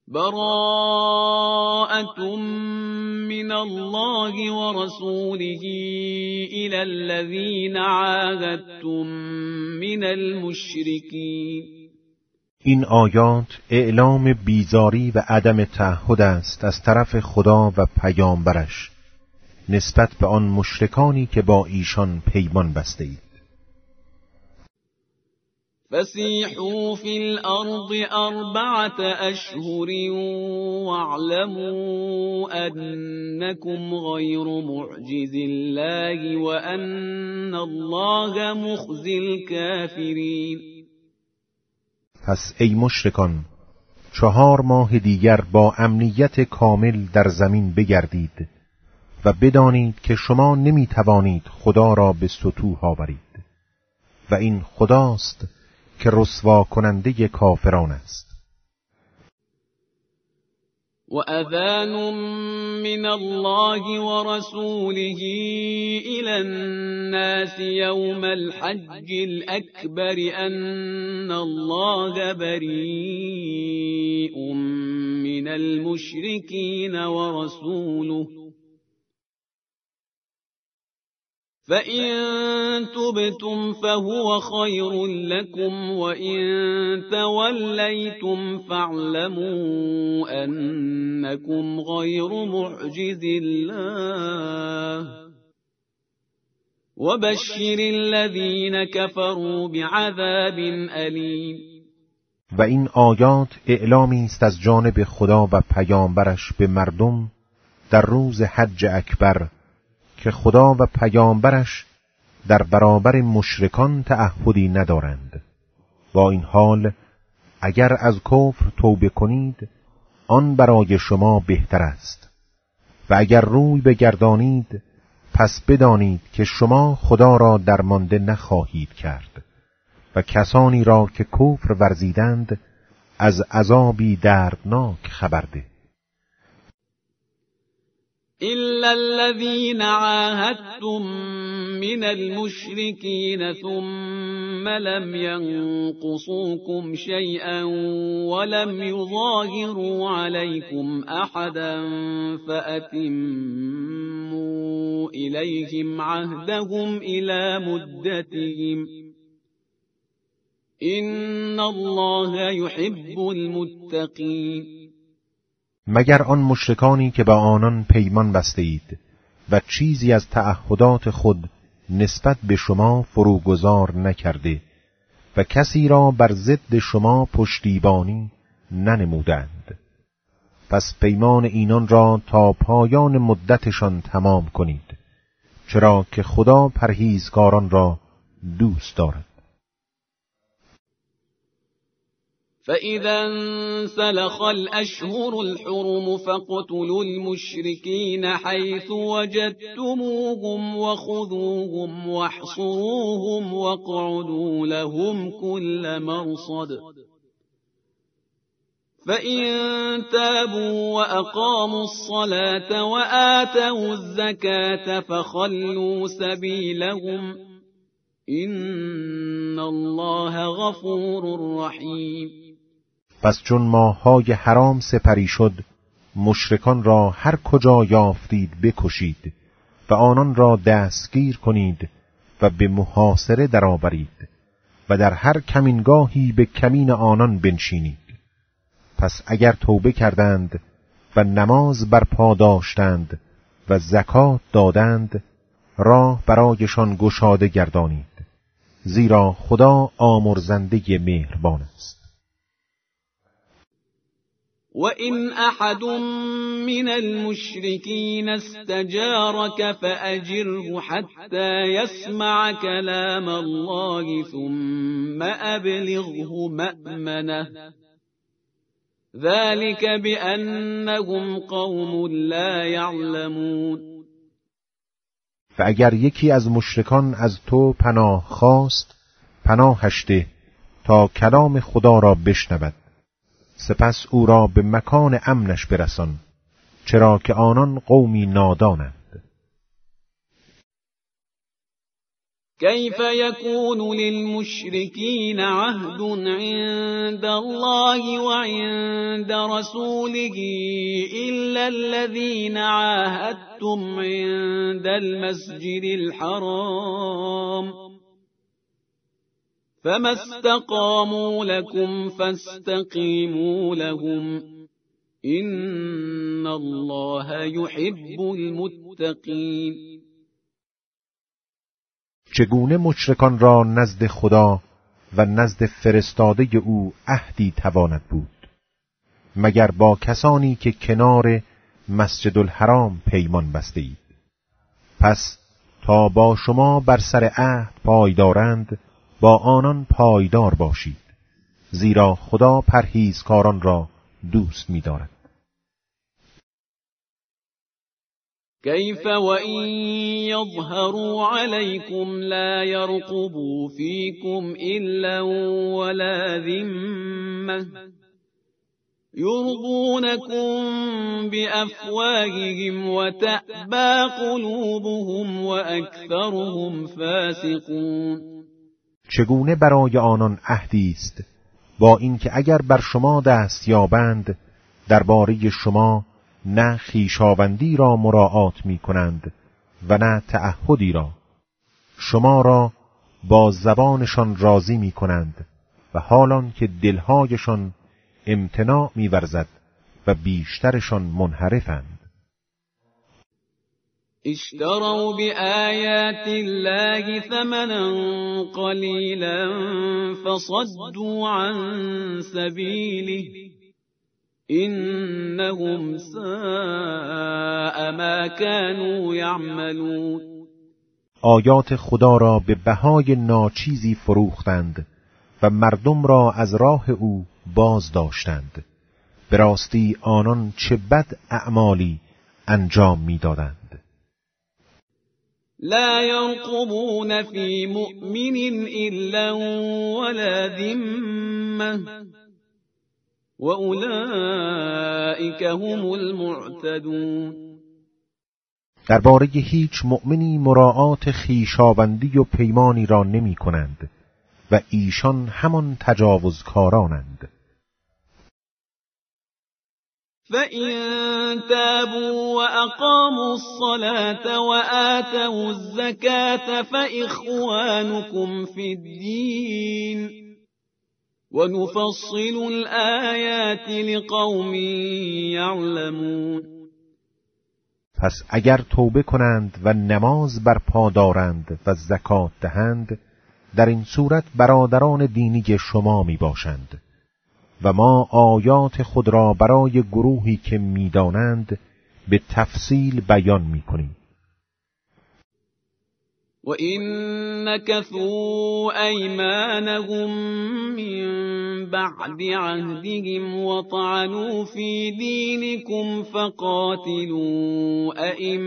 براءة من الله ورسوله إلى الذين عاهدتم من المشركین. این آیات اعلام بیزاری و عدم تعهد است از طرف خدا و پیامبرش نسبت به آن مشرکانی که با ایشان پیمان بسته اید. فسیحوا فی الارض 4 اشهر واعلموا انکم غیر معجز الله وان الله مخزی الکافرین. پس ای مشرکان 4 ماه دیگر با امنیت کامل در زمین بگردید و بدانید که شما نمی توانید خدا را به سطوح آورید و این خداست که رسوا کننده کافران است. وأذان من الله ورسوله إلى الناس يوم الحج الأكبر أن الله بريء من المشركين ورسوله فإن تبتم فهو خير لكم وإن توليتم فاعلموا أنكم غير معجز الله وبشر الذين كفروا بعذاب أليم. و این آیات اعلامی است از جانب خدا و پیامبرش به مردم در روز حج اکبر که خدا و پیامبرش در برابر مشرکان تعهدی ندارند. با این حال اگر از کفر توبه کنید آن برای شما بهتر است و اگر روی بگردانید پس بدانید که شما خدا را درمانده نخواهید کرد و کسانی را که کفر ورزیدند از عذابی دردناک خبر ده. إلا الذين عاهدتم من المشركين ثم لم ينقصوكم شيئا ولم يظاهروا عليكم أحدا فأتموا إليهم عهدهم إلى مدتهم إن الله يحب المتقين. مگر آن مشرکانی که با آنان پیمان بسته اید و چیزی از تعهدات خود نسبت به شما فروگذار نکرده و کسی را بر ضد شما پشتیبانی ننمودند، پس پیمان اینان را تا پایان مدتشان تمام کنید، چرا که خدا پرهیزکاران را دوست دارد. فإذا انسلخ الأشهر الحرم فاقتلوا المشركين حيث وجدتموهم وخذوهم واحصروهم واقعدوا لهم كل مرصد فإن تابوا وأقاموا الصلاة وآتوا الزكاة فخلوا سبيلهم إن الله غفور رحیم. پس چون ماه‌های حرام سپری شد مشرکان را هر کجا یافتید بکشید و آنان را دستگیر کنید و به محاصره درآورید و در هر کمینگاهی به کمین آنان بنشینید. پس اگر توبه کردند و نماز برپا داشتند و زکات دادند راه برایشان گشاده گردانید، زیرا خدا آمرزنده مهربان است. وَإِنْ أَحَدٌ مِّنَ الْمُشْرِكِينَ اسْتَجَارَكَ فَأَجِرْهُ حَتَّى يَسْمَعَ كَلَامَ اللَّهِ ثُمَّ أَبْلِغْهُ مَأْمَنَهُ ذَلِكَ بِأَنَّهُمْ قَوْمٌ لَّا يَعْلَمُونَ. و اگر یکی از مشرکان از تو پناه خواست پناهش ده تا کلام خدا را بشنود، سپس او را به مکان امنش برسان، چرا که آنان قومی نادانند. كيف يكون للمشركين عهد عند الله وعند عند رسوله إلا الذين عاهدتم عند المسجد الحرام فما استقاموا لكم فاستقيموا لهم إن الله يحب المتقین. چگونه مشرکان را نزد خدا و نزد فرستاده او عهدی تواند بود مگر با کسانی که کنار مسجد الحرام پیمان بسته اید. پس تا با شما بر سر عهد پایدارند با آنان پایدار باشید، زیرا خدا پرهیزکاران را دوست می‌دارد. كيف وإن يظهروا عليكم لا يرقبوا فيكم إلا ولا ذمة يرضونكم بأفواههم وتأبى قلوبهم وأكثرهم فاسقون. چگونه برای آنان عهدی است با اینکه اگر بر شما دست یابند درباره شما نه خویشاوندی را مراعات می کنند و نه تعهدی را، شما را با زبانشان راضی می کنند و حالان که دلهایشان امتناع می ورزد و بیشترشان منحرفند. اشتروا بآيات الله ثمنا قليلا فصدوا عن سبيله إنهم ساء ما كانوا يعملون. آیات خدا را به بهای ناچیزی فروختند و مردم را از راه او باز داشتند. به راستی آنان چه بد اعمالی انجام می‌دادند. لا يرقبون في مؤمن إلا ولا ذمة وأولئك هم المعتدون. درباره هیچ مؤمنی مراعات خویشاوندی و پیمانی را نمی کنند و ایشان همان تجاوزکارانند. فَإِن تَابُوا وَأَقَامُوا الصَّلَاةَ وَآتَوُا الزَّكَاةَ فَإِخْوَانُكُمْ فِي الدِّينِ وَنُفَصِّلُ الْآيَاتِ لِقَوْمٍ يَعْلَمُونَ. پس اگر توبه کنند و نماز برپا دارند و زکات دهند، در این صورت برادران دینی شما می باشند و ما آیات خود را برای گروهی که می‌دانند به تفصیل بیان می‌کنیم. وَإِن نَكَثُوا أَيْمَانَهُم مِّن بَعْدِ عَهْدِهِمْ وَطَعَنُوا فِي دِينِكُمْ فَقَاتِلُوا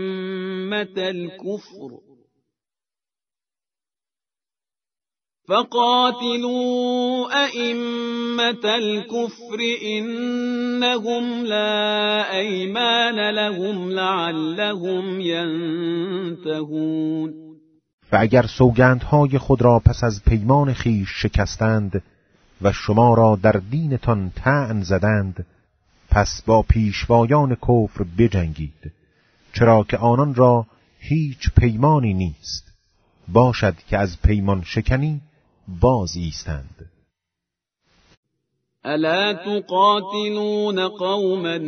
أئمة الكفر إنهم لا أيمان لهم لعلهم ينتهون. و اگر سوگندهای خود را پس از پیمان خویش شکستند و شما را در دینتان طعن زدند، پس با پیشوایان کفر بجنگید، چرا که آنان را هیچ پیمانی نیست، باشد که از پیمان شکنی باز ایستند. الا تقاتلون قوما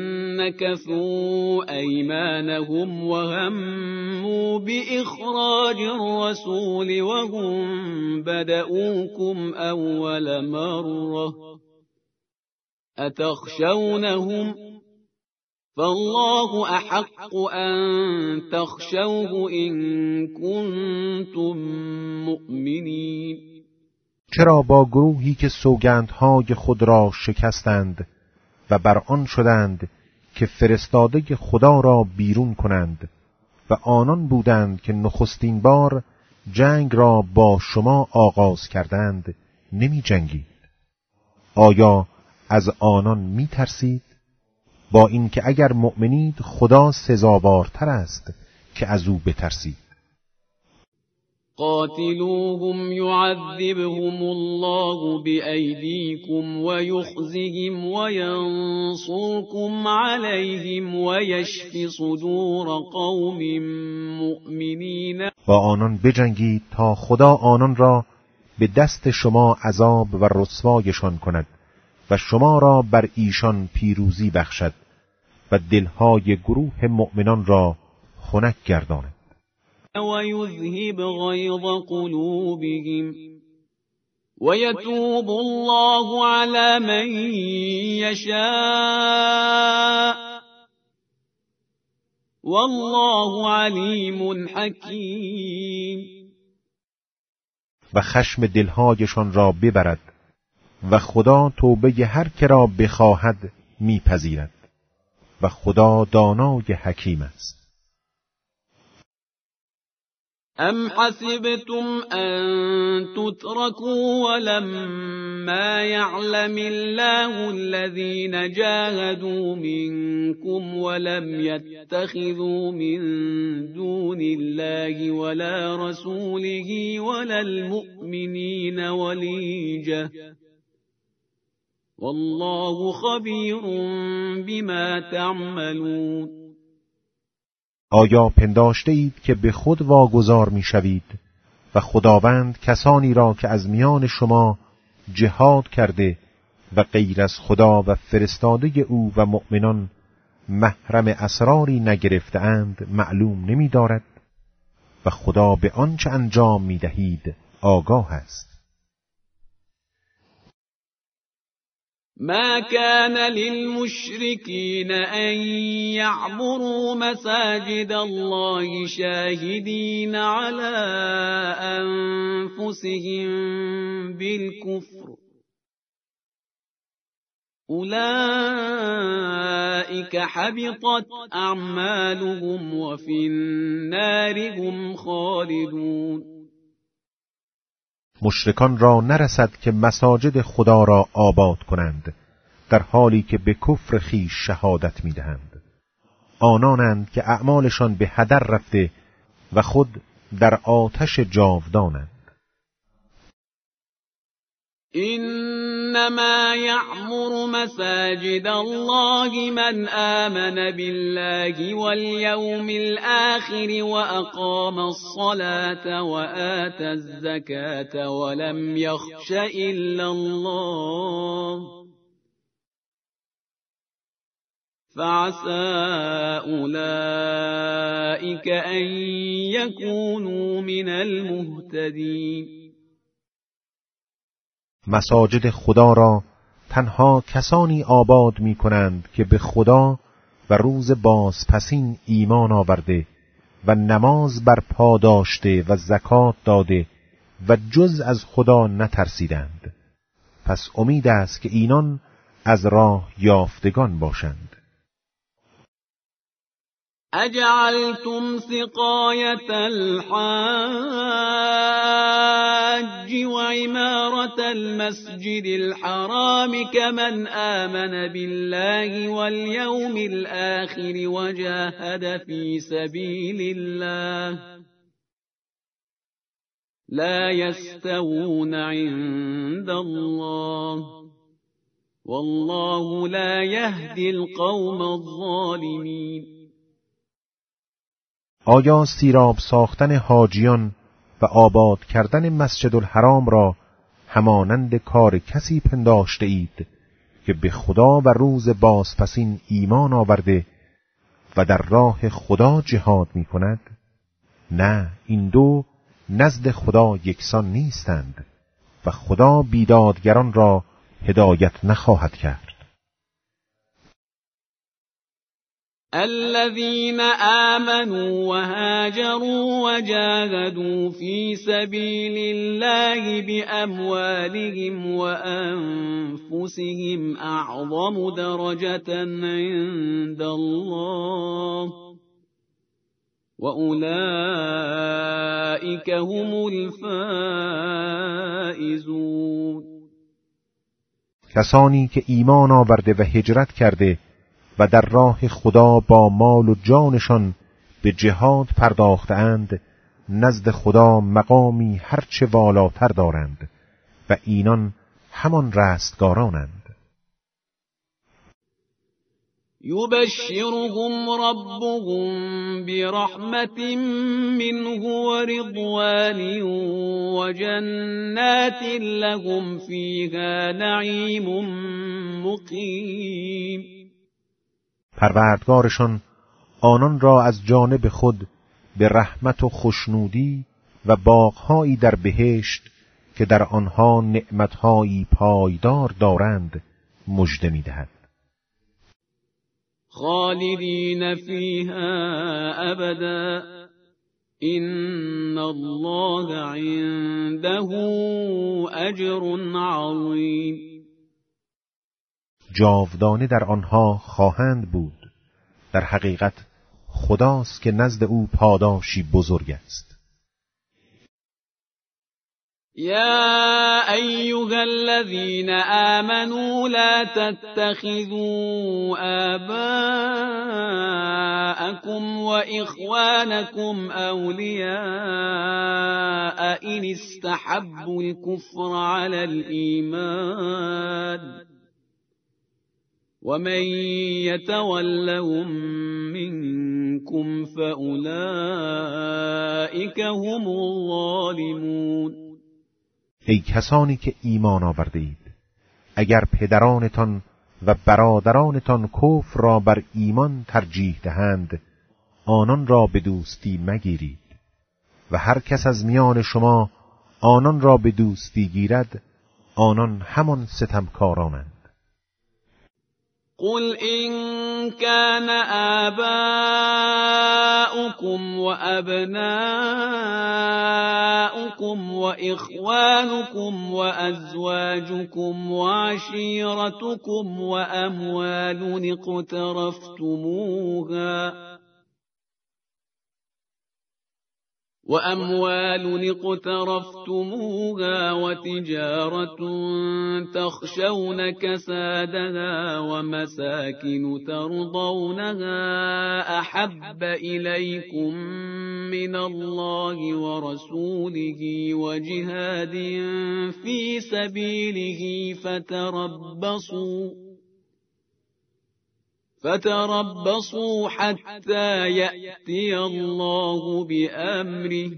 نكثوا أيمانهم وهموا بإخراج الرسول وهم بدؤوكم أول مرة أتخشونهم فالله أحق أن تخشوه إن كنتم مؤمنين. چرا با گروهی که سوگندهای خود را شکستند و بر آن شدند که فرستاده خدا را بیرون کنند و آنان بودند که نخستین بار جنگ را با شما آغاز کردند نمی جنگید؟ آیا از آنان می ترسید؟ با اینکه اگر مؤمنید خدا سزاوارتر است که از او بترسید. قاتلوهم يعذبهم الله بأيديكم ويخزهم وينصركم عليهم ويشف صدور قوم مؤمنین. با آنان بجنگید تا خدا آنان را به دست شما عذاب و رسوایشان کند و شما را بر ایشان پیروزی بخشد و دلهای گروه مؤمنان را خنک گرداند. ويذهب غيظ قلوبهم ويتوب الله على من يشاء والله علیم حکیم. و خشم دلهایشان را ببرد و خدا توبه هر که را بخواهد میپذیرد و خدا دانای حکیم است. ام حسبتم ان تتركوا ولما يعلم الله الذين جاهدوا منكم ولم يتخذوا من دون الله ولا رسوله ولا المؤمنين وليجة والله خبير بما تعملون. آیا پنداشته اید که به خود واگذار می شوید و خداوند کسانی را که از میان شما جهاد کرده و غیر از خدا و فرستاده او و مؤمنان محرم اسراری نگرفته اند معلوم نمی دارد و خدا به آنچه انجام می دهید آگاه است. ما كان للمشركين أن يعمروا مساجد الله شاهدين على أنفسهم بالكفر أولئك حبطت أعمالهم وفي النار هم خالدون. مشرکان را نرسد که مساجد خدا را آباد کنند در حالی که به کفر خویش شهادت می‌دهند. آنانند که اعمالشان به هدر رفته و خود در آتش جاودانند. إنما يعمر مساجد الله من آمن بالله واليوم الآخر وأقام الصلاة وآتى الزكاة ولم يخش إلا الله فعسى أولئك أن يكونوا من المهتدين. مساجد خدا را تنها کسانی آباد می کنند که به خدا و روز بازپسین ایمان آورده و نماز برپا داشته و زکات داده و جز از خدا نترسیدند. پس امید است که اینان از راه یافتگان باشند. اجعلتم سقایة الحاج وعمارة المسجد الحرام كمن آمن بالله واليوم الآخر وجاهد في سبيل الله لا يستوون عند الله والله لا يهدي القوم الظالمين. آیا سیراب ساختن حاجیان و آباد کردن مسجد الحرام را همانند کار کسی پنداشته اید که به خدا و روز بازپسین ایمان آورده و در راه خدا جهاد می کند؟ نه، این دو نزد خدا یکسان نیستند و خدا بیدادگران را هدایت نخواهد کرد. الذين آمنوا وهاجروا وجاهدوا في سبيل الله بأموالهم وأنفسهم أعظم درجة عند الله وأولئك هم الفائزون. کسانی که ایمان آورده و هجرت کرده و در راه خدا با مال و جانشان به جهاد پرداختند نزد خدا مقامی هرچه والاتر دارند و اینان همان رستگارانند. یبشرهم ربهم برحمت منه ورضوان وجنات لهم فیها نعیم مقیم. پروردگارشان آنان را از جانب خود به رحمت و خوشنودی و باغهایی در بهشت که در آنها نعمتهایی پایدار دارند مژده می‌دهد. خالدین فیها ابدا ان الله عنده اجر عظیم. جاودانه در آنها خواهند بود. در حقیقت خداست که نزد او پاداشی بزرگ است. یا ایها الذین آمنوا لا تتخذوا آباءکم و اخوانکم اولیاء ان استحبوا الكفر علی الایمان ومن يتولهم منكم فأولئك هم الظالمون. ای کسانی که ایمان آورده اید، اگر پدرانتان و برادرانتان کفر را بر ایمان ترجیح دهند، آنان را به دوستی مگیرید و هر کس از میان شما آنان را به دوستی گیرد، آنان همان ستمکارانند. قل إن كان آباؤكم وأبناؤكم وإخوانكم وأزواجكم وعشيرتكم وأموال اقترفتموها وتجارة تخشون كسادها ومساكن ترضونها أحب إليكم من الله ورسوله وجهاد في سبيله فتربصوا حتى يأتي الله بأمره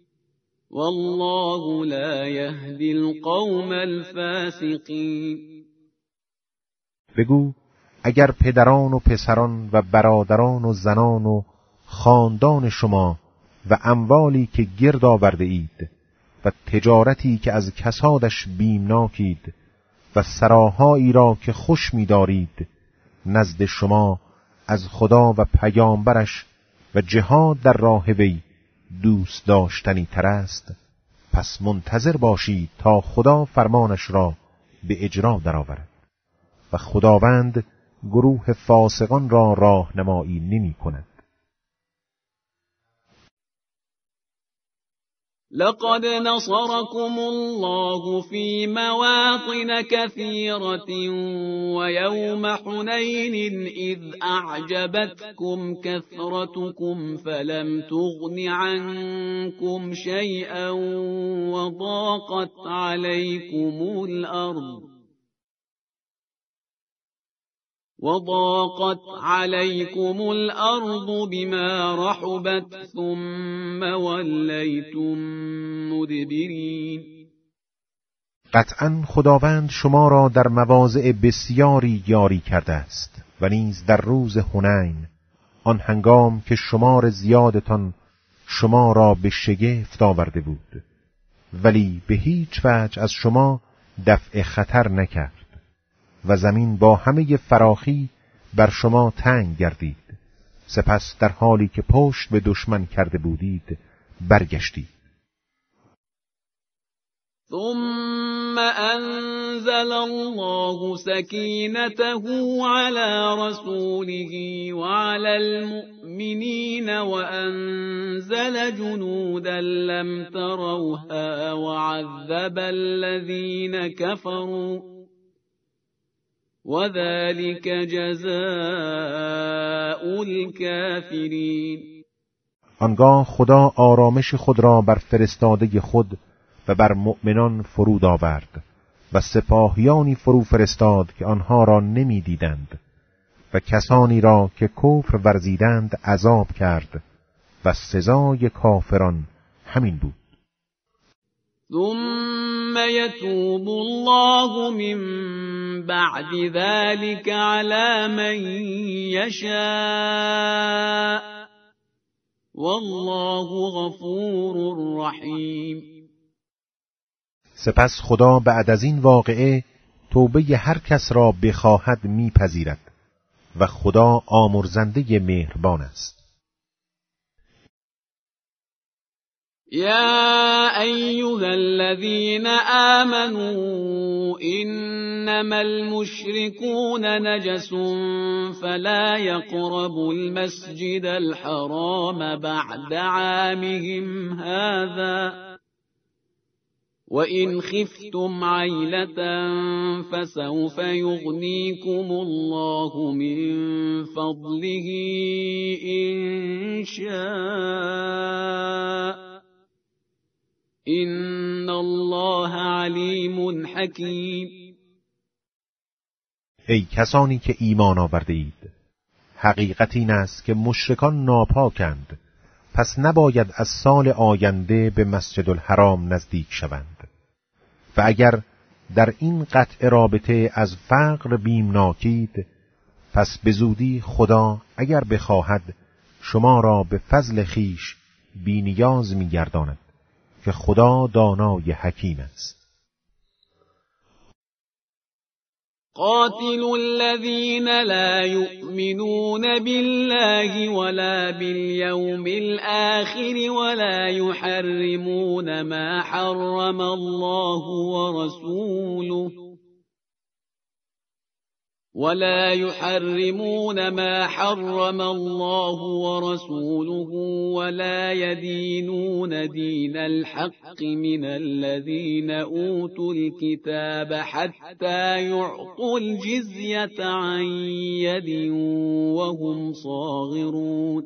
والله لا يهدي القوم الفاسقين. بگو اگر پدران و پسران و برادران و زنان و خاندان شما و اموالی که گرد آورده اید و تجارتی که از کسادش بیمناکید و سراهایی را که خوش می‌دارید نزد شما از خدا و پیامبرش و جهاد در راه وی دوست داشتنی تر است، پس منتظر باشید تا خدا فرمانش را به اجرا درآورد و خداوند گروه فاسقان را راهنمایی نمی کند. لقد نصركم الله في مواطن كثيرة ويوم حنين إذ أعجبتكم كثرتكم فلم تغن عنكم شيئا وضاقت عليكم الأرض بما رحبت ثم وليتم مدبرين. قطعا خداوند شما را در مواضع بسیاری یاری کرده است و نیز در روز حنین، آن هنگام که شمار زیادتان شما را به شگفت آورده بود، ولی به هیچ وجه از شما دفع خطر نکرد و زمین با همه فراخی بر شما تنگ گردید. سپس در حالی که پشت به دشمن کرده بودید برگشتید. ثم أنزل الله سكينته على رسوله وعلى المؤمنين وأنزل جنودا لم تروها وعذب الذين كفروا وذلك جزاء الكافرين. آنگاه خدا آرامش خود را بر فرستاده خود و بر مؤمنان فرود آورد و سپاهیانی فرو فرستاد که آنها را نمی دیدند و کسانی را که کفر ورزیدند عذاب کرد و سزای کافران همین بود. ثم يتوب الله من بعد ذلك على من يشاء والله غفور رحیم. سپس خدا بعد از این واقعه توبه هر کس را بخواهد میپذیرد و خدا آمرزنده مهربان است. يا أيها الذين آمنوا إنما المشركون نجس فلا يقربوا المسجد الحرام بعد عامهم هذا وإن خفتم عيلة فسوف يغنيكم الله من فضله إن شاء إن الله علیم حکیم. ای کسانی که ایمان آورده اید، حقیقت این است که مشرکان ناپاکند، پس نباید از سال آینده به مسجد الحرام نزدیک شوند و اگر در این قطع رابطه از فقر بیمناکید، پس به زودی خدا اگر بخواهد شما را به فضل خیش بینیاز می‌گرداند که خدا دانای حکیم است. قاتلوا الذين لا يؤمنون بالله ولا باليوم الآخر ولا يحرمون ما حرم الله ورسوله ولا يدينون دين الحق من الذين أوتوا الكتاب حتى يعطوا الجزية عن يد وهم صاغرون.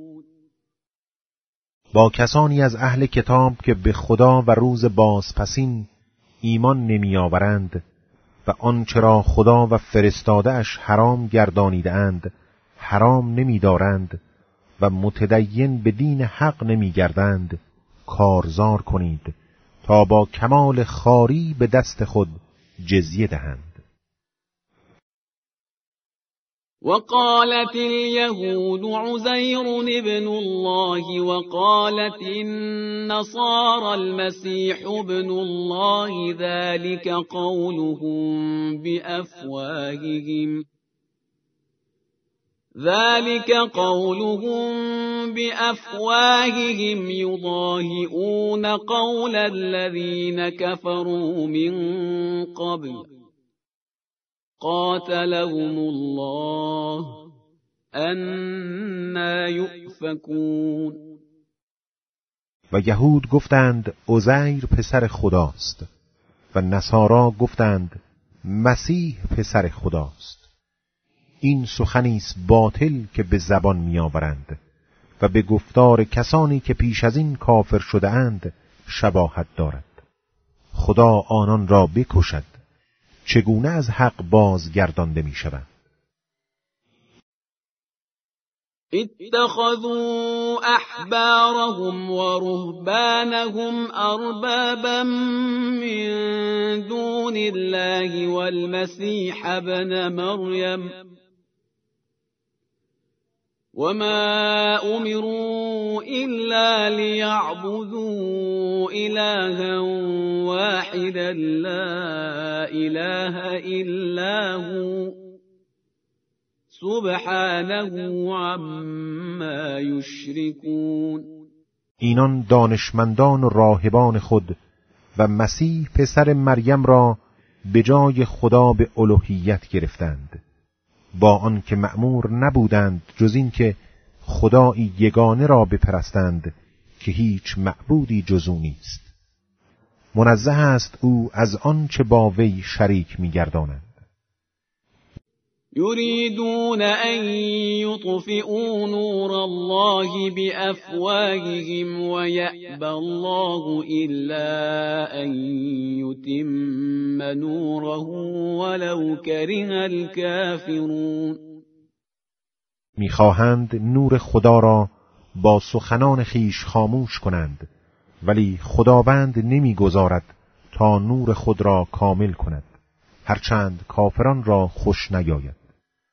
با کسانی از اهل کتاب که به خدا و روز بازپسین ایمان نمی آورند و آنچه را خدا و فرستاده‌اش حرام گردانیده اند حرام نمی دارند و متدین به دین حق نمی گردند، کارزار کنید تا با کمال خواری به دست خود جزیه دهند. وقالت اليهود عزير ابن الله وقالت النصارى المسيح ابن الله ذلك قولهم بأفواههم يضاهئون قول الذين كفروا من قبل قاتلهم الله أنا يؤفكون. و یهود گفتند عزیر پسر خداست و نصارا گفتند مسیح پسر خداست. این سخنی است باطل که به زبان میآورند و به گفتار کسانی که پیش از این کافر شده اند شباهت دارد. خدا آنان را بکشد، چگونه از حق بازگردانده میشوند؟ اتخذوا احبارهم ورهبانهم اربابا من دون الله والمسيح ابن مريم وما امروا الا ليعبدوا الها واحدا لا اله الا هو سبحانه عما یشرکون. اینان دانشمندان و راهبان خود و مسیح پسر مریم را به جای خدا به الوهیت گرفتند، با آن که مأمور نبودند جز این که خدایی یگانه را بپرستند که هیچ معبودی جز او نیست. منزه است او از آن چه با وی شریک می‌گردانند. يريدون أن يطفئوا نور الله بأفواههم ويأبى الله إلا أن يتم نوره ولو كره الكافرون. می‌خواهند نور خدا را با سخنان خیش خاموش کنند، ولی خداوند نمی‌گذارد تا نور خود را کامل کند، هرچند کافران را خوش نیاید.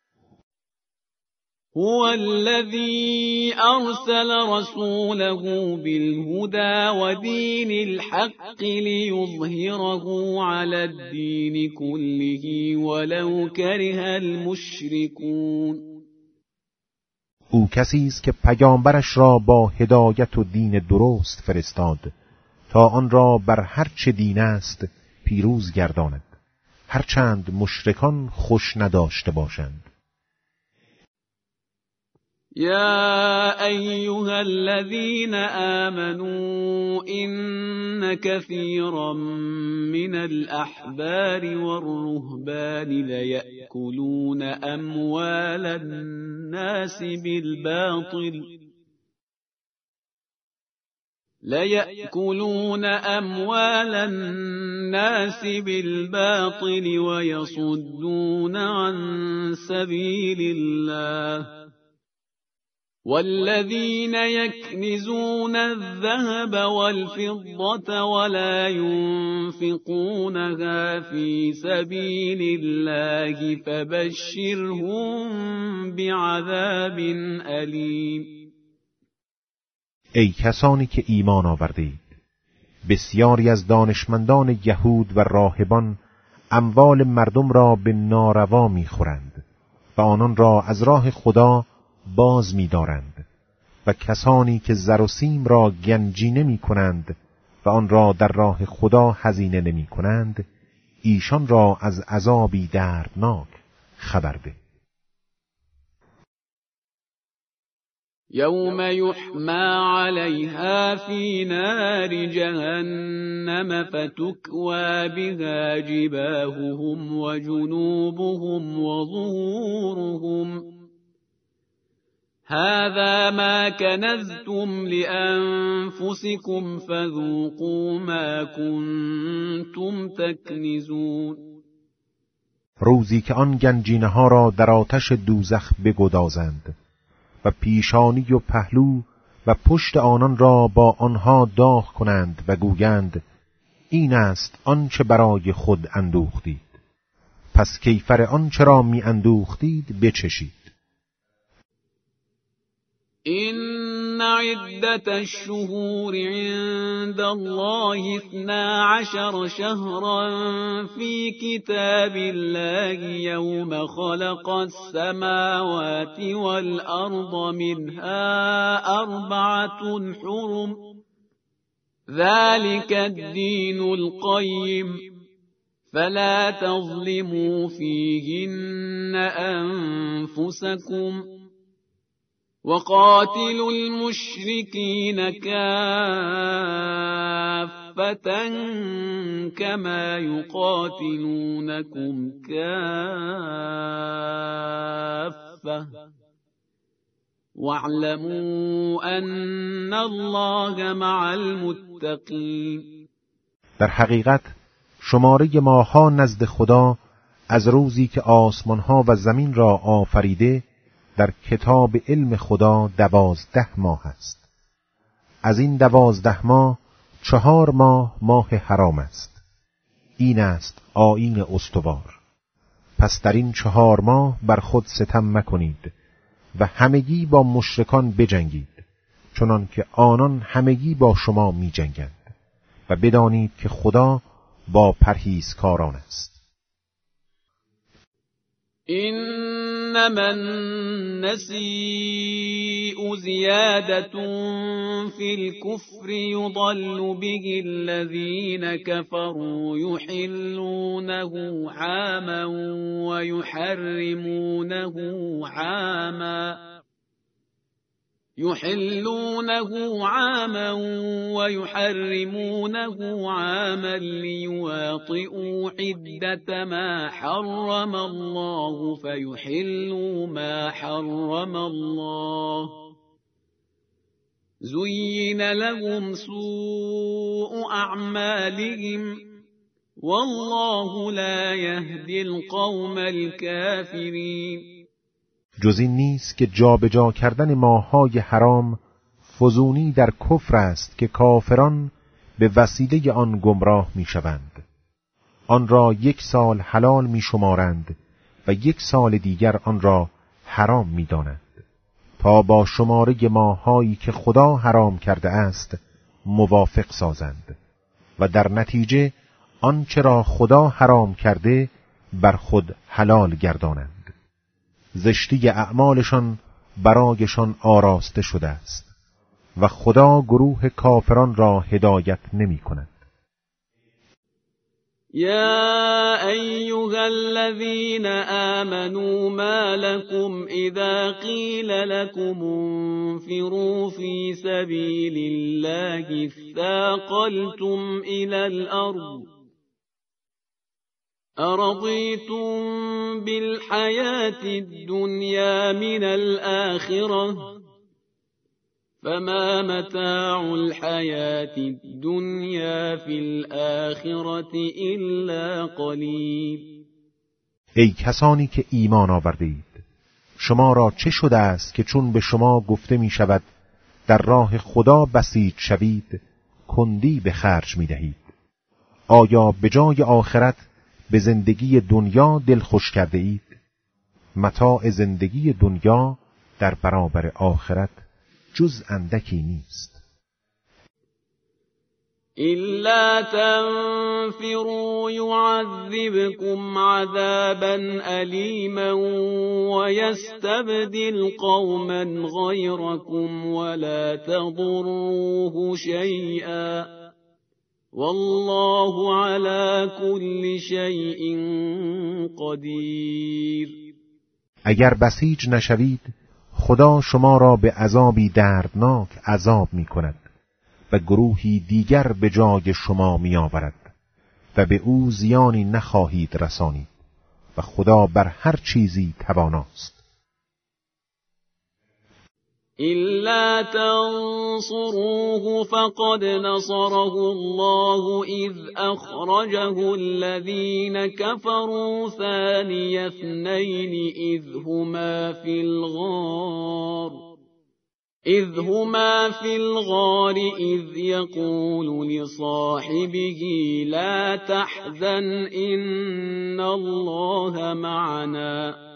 هو الذي أرسل رسوله بالهدى ودين الحق ليظهره على الدين كله ولو كره المشركون. او کسی است که پیامبرش را با هدایت و دین درست فرستاد تا آن را بر هر چه دین است پیروز گرداند، هرچند مشرکان خوش نداشته باشند. يا أيها الذين آمنوا إن كثيرا من الأحبار والرهبان ليأكلون أموال الناس بالباطل ويصدون عن سبيل الله والذين يكنزون الذهب والفضة ولا ينفقونها في سبيل الله فبشرهم بعذاب أليم. ای کسانی که ایمان آوردید، بسیاری از دانشمندان یهود و راهبان اموال مردم را به ناروا می‌خورند و آنان را از راه خدا باز می‌دارند و کسانی که زر و سیم را گنجینه می‌کنند و آن را در راه خدا هزینه نمی‌کنند، ایشان را از عذابی دردناک خبر ده. يوم يحمى عليها في نار جهنم فتكوى بها جباههم وجنوبهم وظهورهم هذا ما كنزتم لأنفسكم فذوقوا ما كنتم تكنزون. روزی که آن گنجینه ها را در آتش دوزخ بگدازند و پیشانی و پهلو و پشت آنان را با آنها داغ کنند و گویند این است آنچه برای خود اندوختید، پس کیفر آنچه را می اندوختید بچشید. إن عدة الشهور عند الله 12 شهرا في كتاب الله يوم خلق السماوات والأرض منها 4 حرم ذلك الدين القيم فلا تظلموا فيهن أنفسكم وقاتلوا المشركين كافة كما يقاتلونكم كافة واعلموا أن الله مع المتقين. در حقیقت شماره ماه‌ها نزد خدا از روزی که آسمان‌ها و زمین را آفریده در کتاب علم خدا 12 ماه است. از این 12 ماه 4 ماه حرام است. این است آیین استوار. پس در این 4 ماه بر خود ستم مکنید و همگی با مشرکان بجنگید، چنان که آنان همگی با شما می جنگند و بدانید که خدا با پرهیزکاران است. إنما النسيء زيادة في الكفر يضل به الذين كفروا يحلونه عاما ويحرمونه عاما يحلونه عاما ويحرمونه عاما ليواطئوا عدة ما حرم الله فيحلوا ما حرم الله زين لهم سوء أعمالهم والله لا يهدي القوم الكافرین. جز این نیست که جابجا کردن ماه‌های حرام فزونی در کفر است که کافران به وسیله آن گمراه می‌شوند. آن را 1 سال حلال می‌شمارند و 1 سال دیگر آن را حرام می‌دانند تا با شماره ماه‌هایی که خدا حرام کرده است موافق سازند و در نتیجه آنچه را خدا حرام کرده بر خود حلال گردانند. زشتی اعمالشان برایشان آراسته شده است و خدا گروه کافران را هدایت نمی کند. يا أيها الذين آمنوا ما لكم إذا قيل لكم انفروا في سبيل الله اثاقلتم إلى الأرض أرضيتم بالحياة الدنيا من الآخرة فما متاع الحياة الدنيا في الآخرة إلا قلیل. ای کسانی که ایمان آورده اید، شما را چه شده است که چون به شما گفته می شود در راه خدا بسیج شوید کندی به خرج می دهید؟ آیا به جای آخرت به زندگی دنیا دل خوش کرده اید؟ متاع زندگی دنیا در برابر آخرت جز اندکی نیست. إلا تنفروا يعذبكم عذابا أليما ويستبدل قوما غيركم ولا تضروه شيئا والله على كل شيء قدیر. اگر بسیج نشوید خدا شما را به عذابی دردناک عذاب می کند و گروهی دیگر به جای شما می آورد و به او زیانی نخواهید رسانید و خدا بر هر چیزی تواناست. إلا تنصروه فقد نصره الله إذ أخرجه الذين كفروا ثاني اثنين إذ هما في الغار إذ يقول لصاحبه لا تحزن إن الله معنا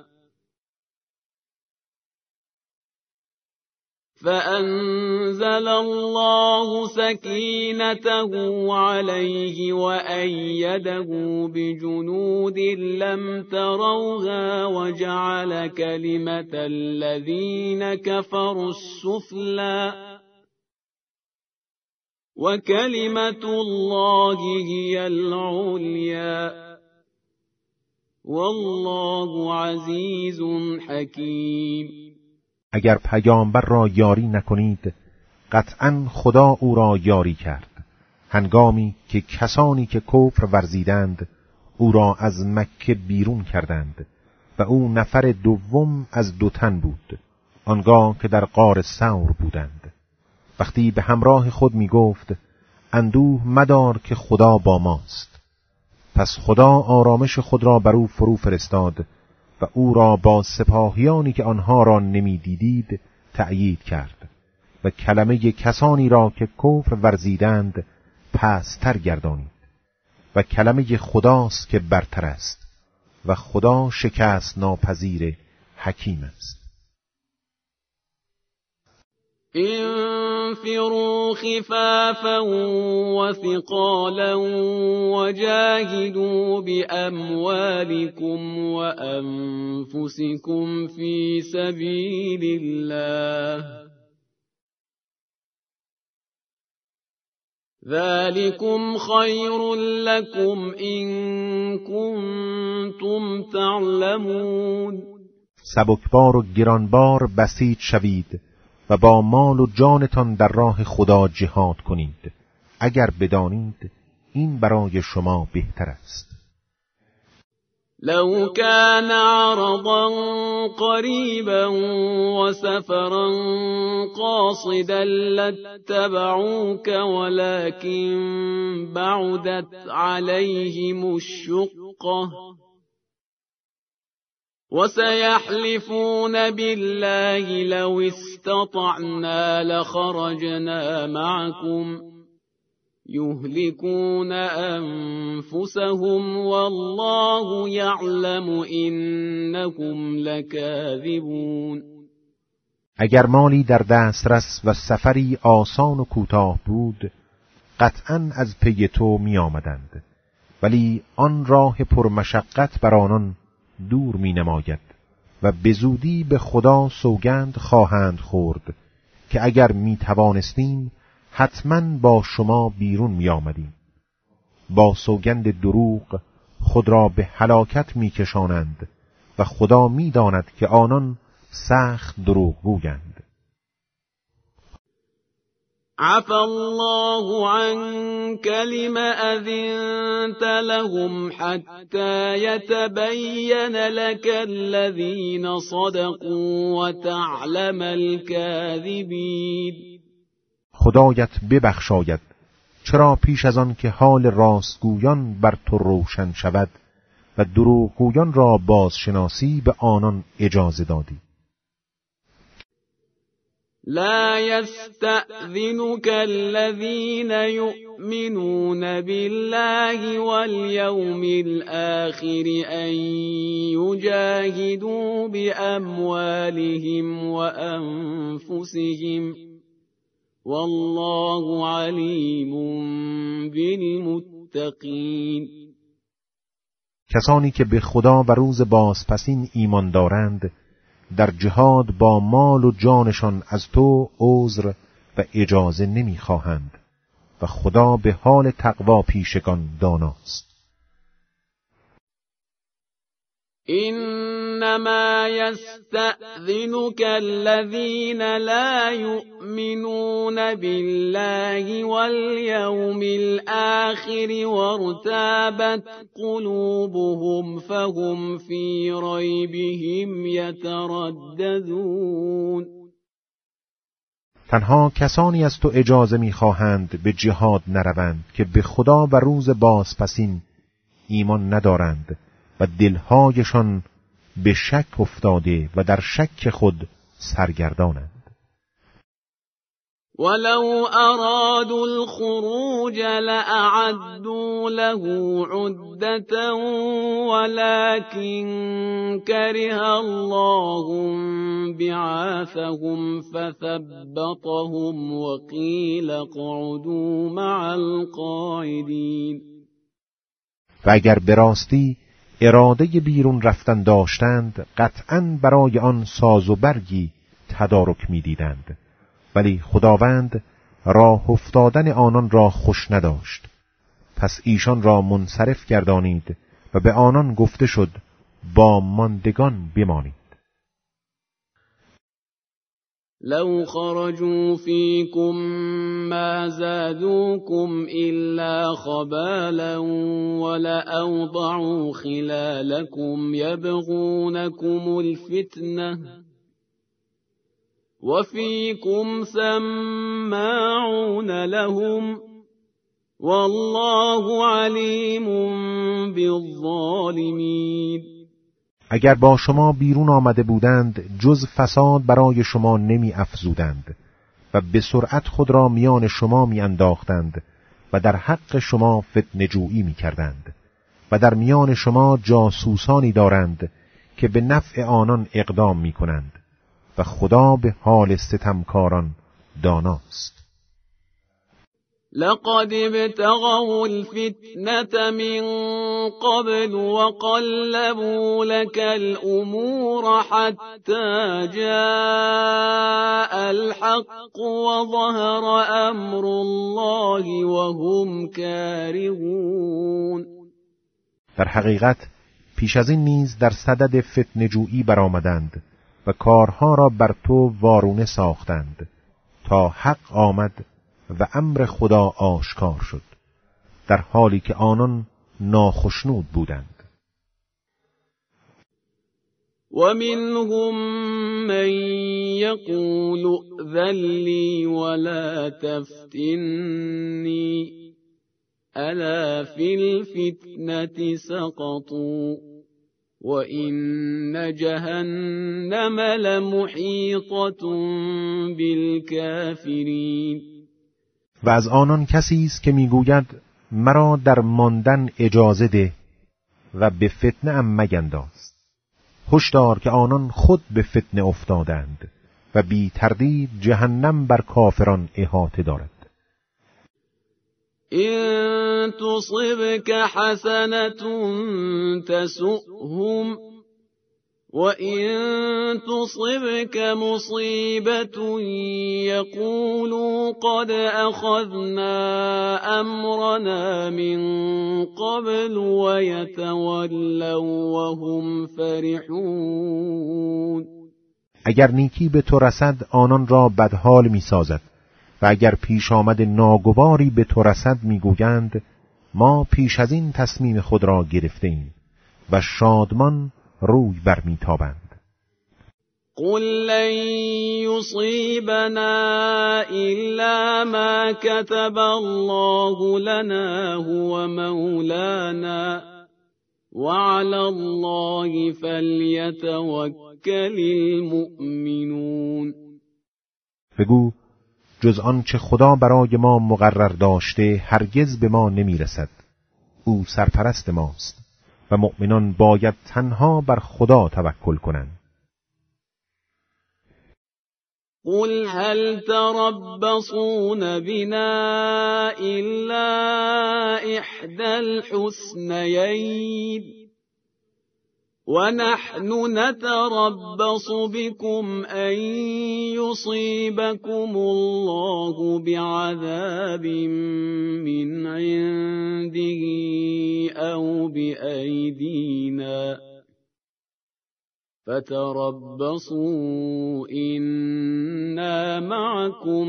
فأنزل الله سكينته عليه وأيده بجنود لم تروها وجعل كلمة الذين كفروا السفلى وكلمة الله هي العليا والله عزيز حكيم. اگر پیامبر را یاری نکنید قطعاً خدا او را یاری کرد هنگامی که کسانی که کفر ورزیدند او را از مکه بیرون کردند و او نفر دوم از 2 تن بود آنگاه که در غار ثور بودند. وقتی به همراه خود می گفت اندوه مدار که خدا با ماست، پس خدا آرامش خود را بر او فرو فرستاد و او را با سپاهیانی که آنها را نمی دیدید تأیید کرد و کلمه کسانی را که کفر ورزیدند پستر گردانید و کلمه خداست که برتر است و خدا شکست ناپذیر حکیم است. انفروا خفافا وثقالا وجاهدوا بأموالكم وأنفسكم في سبيل الله ذلكم خير لكم إن كنتم تعلمون. سبکبار و گرانبار بسیج شوید و با مال و جانتان در راه خدا جهاد کنید، اگر بدانید این برای شما بهتر است. لو كان عرضا قريبا وسفرا قاصدا لاتبعوك ولكن بعدت عليهم الشقة وسيحلفون بالله لو استطعنا لخرجنا معكم يهلكون أنفسهم والله يعلم إنهم لكاذبون. اگر مالی در دسترس و سفری آسان و کوتاه بود، قطعاً از پی تو می آمدند، ولی آن راه پرمشقت بر آنان دور می نماید و به زودی به خدا سوگند خواهند خورد که اگر می توانستیم حتماً با شما بیرون می آمدیم. با سوگند دروغ خود را به هلاکت می کشانند و خدا می داند که آنان سخت دروغگویند. عفى الله عنك لما أذنت لهم حتى يتبين لك الذين صدقوا وتعلم الكاذبين. خدایت ببخشاید چرا پیش از آن که حال راستگویان بر تو روشن شود و دروغگویان را بازشناسی به آنان اجازه دادی. لا يستأذنك الذين يؤمنون بالله واليوم الآخر أن يجاهدوا بأموالهم وأنفسهم والله علیم بالمتقین. کسانی که به خدا و روز بازپسین ایمان دارند در جهاد با مال و جانشان از تو عذر و اجازه نمی‌خواهند و خدا به حال تقوا پیشگان داناست. إنما يستأذنك الذين لا يؤمنون بالله واليوم الآخر وارتابت قلوبهم فهم في ريبهم يترددون. تنها کسانی از تو اجازه می‌خواهند به جهاد نروند که به خدا و روز بازپسین ایمان ندارند و دلهایشان به شک افتاده و در شک خود سرگردانند. ولو أرادوا الخروج لأعدوا له عدة ولكن كره الله بعاثهم فثبطهم وقيل اقعدوا مع القاعدين. و اگر به راستی اراده بیرون رفتن داشتند قطعاً برای آن ساز و برگی تدارک می دیدند، ولی خداوند راه افتادن آنان را خوش نداشت، پس ایشان را منصرف گردانید و به آنان گفته شد با ماندگان بمانید. لو خرجوا فيكم ما زادوكم إلا خبالا ولأوضعوا خلالكم يبغونكم الفتنة وفيكم سماعون لهم والله عليم بالظالمين. اگر با شما بیرون آمده بودند جز فساد برای شما نمی افزودند و به سرعت خود را میان شما می انداختند و در حق شما فتنه جویی می کردند و در میان شما جاسوسانی دارند که به نفع آنان اقدام می کنند و خدا به حال ستمکاران داناست. لقد ابتغوا الفتنة من قبل وقلبوا لك الأمور حتى جاء الحق وظهر أمر الله وهم كارهون. در حقیقت پیش از این نیز در صدد فتنه جویی برآمدند و کارها را بر تو وارونه ساختند تا حق آمد و امر خدا آشکار شد، در حالی که آنان ناخشنود بودند. ومنهم من يقول ائذن لي ولا تفتني ألا في الفتنة سقطوا وإن جهنم لمحيطة بالكافرين. و از آنان کسی است که میگوید مرا در ماندن اجازه ده و به فتنه ام مینداز. هشدار که آنان خود به فتنه افتادند و بی تردید جهنم بر کافران احاطه دارد. إن تصبك حسنة تسؤهم وإن تصبك مصيبة يقولوا قد أخذنا أمرنا من قبل ويتولوا وهم فرحون. اگر نیکی به تو رسد آنان را بدحال می سازد و اگر پیش آمد ناگواری به تو رسد می گویند ما پیش از این تصمیم خود را گرفته ایم و شادمان روی برمیتابند. قل لن يصيبنا إلا ما كتب الله لنا هو مولانا وعلى الله فليتوكل المؤمنون. بگو جز آنچه خدا برای ما مقرر داشته هرگز به ما نمیرسد. او سرپرست ماست و مؤمنان باید تنها بر خدا توکل کنند. قل هل تربصون بنا إلا إحدى الحسنيين ونحن نتربص بكم أن يصيبكم الله بعذاب من عنده أو بأيدينا فتربصوا إنا معكم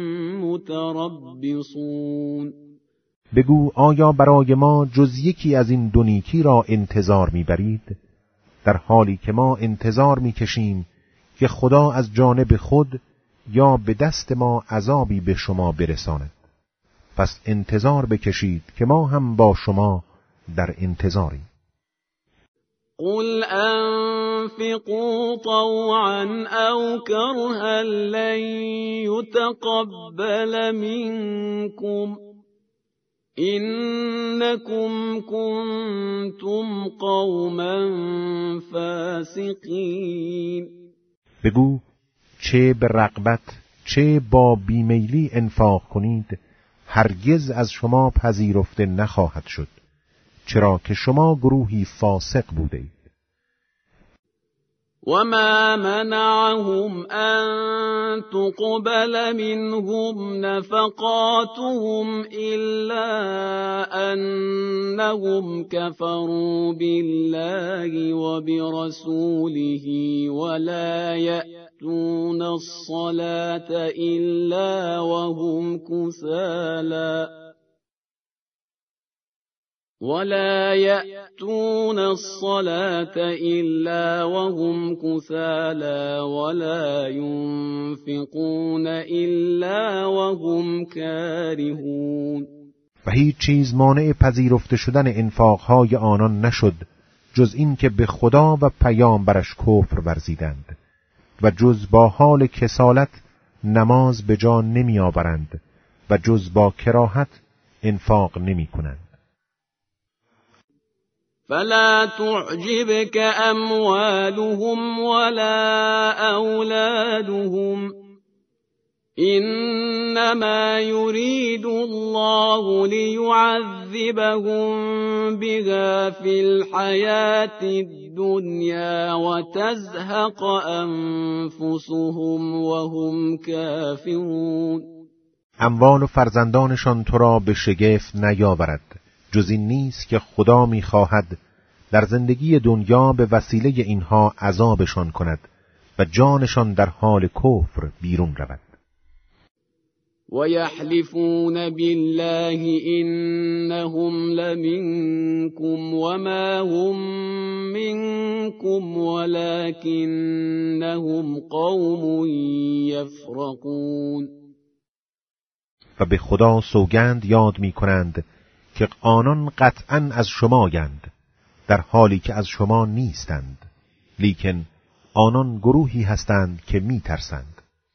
متربصون. بگو آیا برای ما جز یکی از این دو نیکی را انتظار می‌برید؟ در حالی که ما انتظار می‌کشیم که خدا از جانب خود یا به دست ما عذابی به شما برساند. پس انتظار بکشید که ما هم با شما در انتظاریم. قل أنفقوا طوعا أو كرها لن يتقبل منكم إنكم كنتم قوما فاسقين. بگو چه به رغبت چه با بیمیلی انفاق کنید هرگز از شما پذیرفته نخواهد شد، چرا که شما گروهی فاسق بودید. وما منعهم أن تقبل منهم نفقاتهم إلا أنهم كفروا بالله وبرسوله ولا يأتون الصلاة إلا وهم كسالى ولا ينفقون إلا وهم كارهون. و هیچ چیز مانع پذیرفته شدن انفاقهای آنان نشد جز این که به خدا و پیامبرش کفر ورزیدند و جز با حال کسالت نماز به جا نمی آورند و جز با کراهت انفاق نمی کنند. فلا تعجبك أموالهم ولا أولادهم إنما يريد الله ليعذبهم بها في الحياة الدنيا وتزهق أنفسهم وهم كافرون. اموال و فرزندانشان تو را به شگفت نیاورد، جز این نیست که خدا می‌خواهد در زندگی دنیا به وسیله اینها عذابشان کند و جانشان در حال کفر بیرون رود. وَيَحْلِفُونَ بِاللَّهِ إِنَّهُمْ لَمِنكُمْ وَمَا هُمْ مِنكُمْ وَلَكِنَّهُمْ قَوْمٌ يَفْرَقُونَ. و به خدا سوگند یاد می کنند که آنان قطعاً از شمایند، در حالی که از شما نیستند، لیکن آنان گروهی هستند که می ترسند.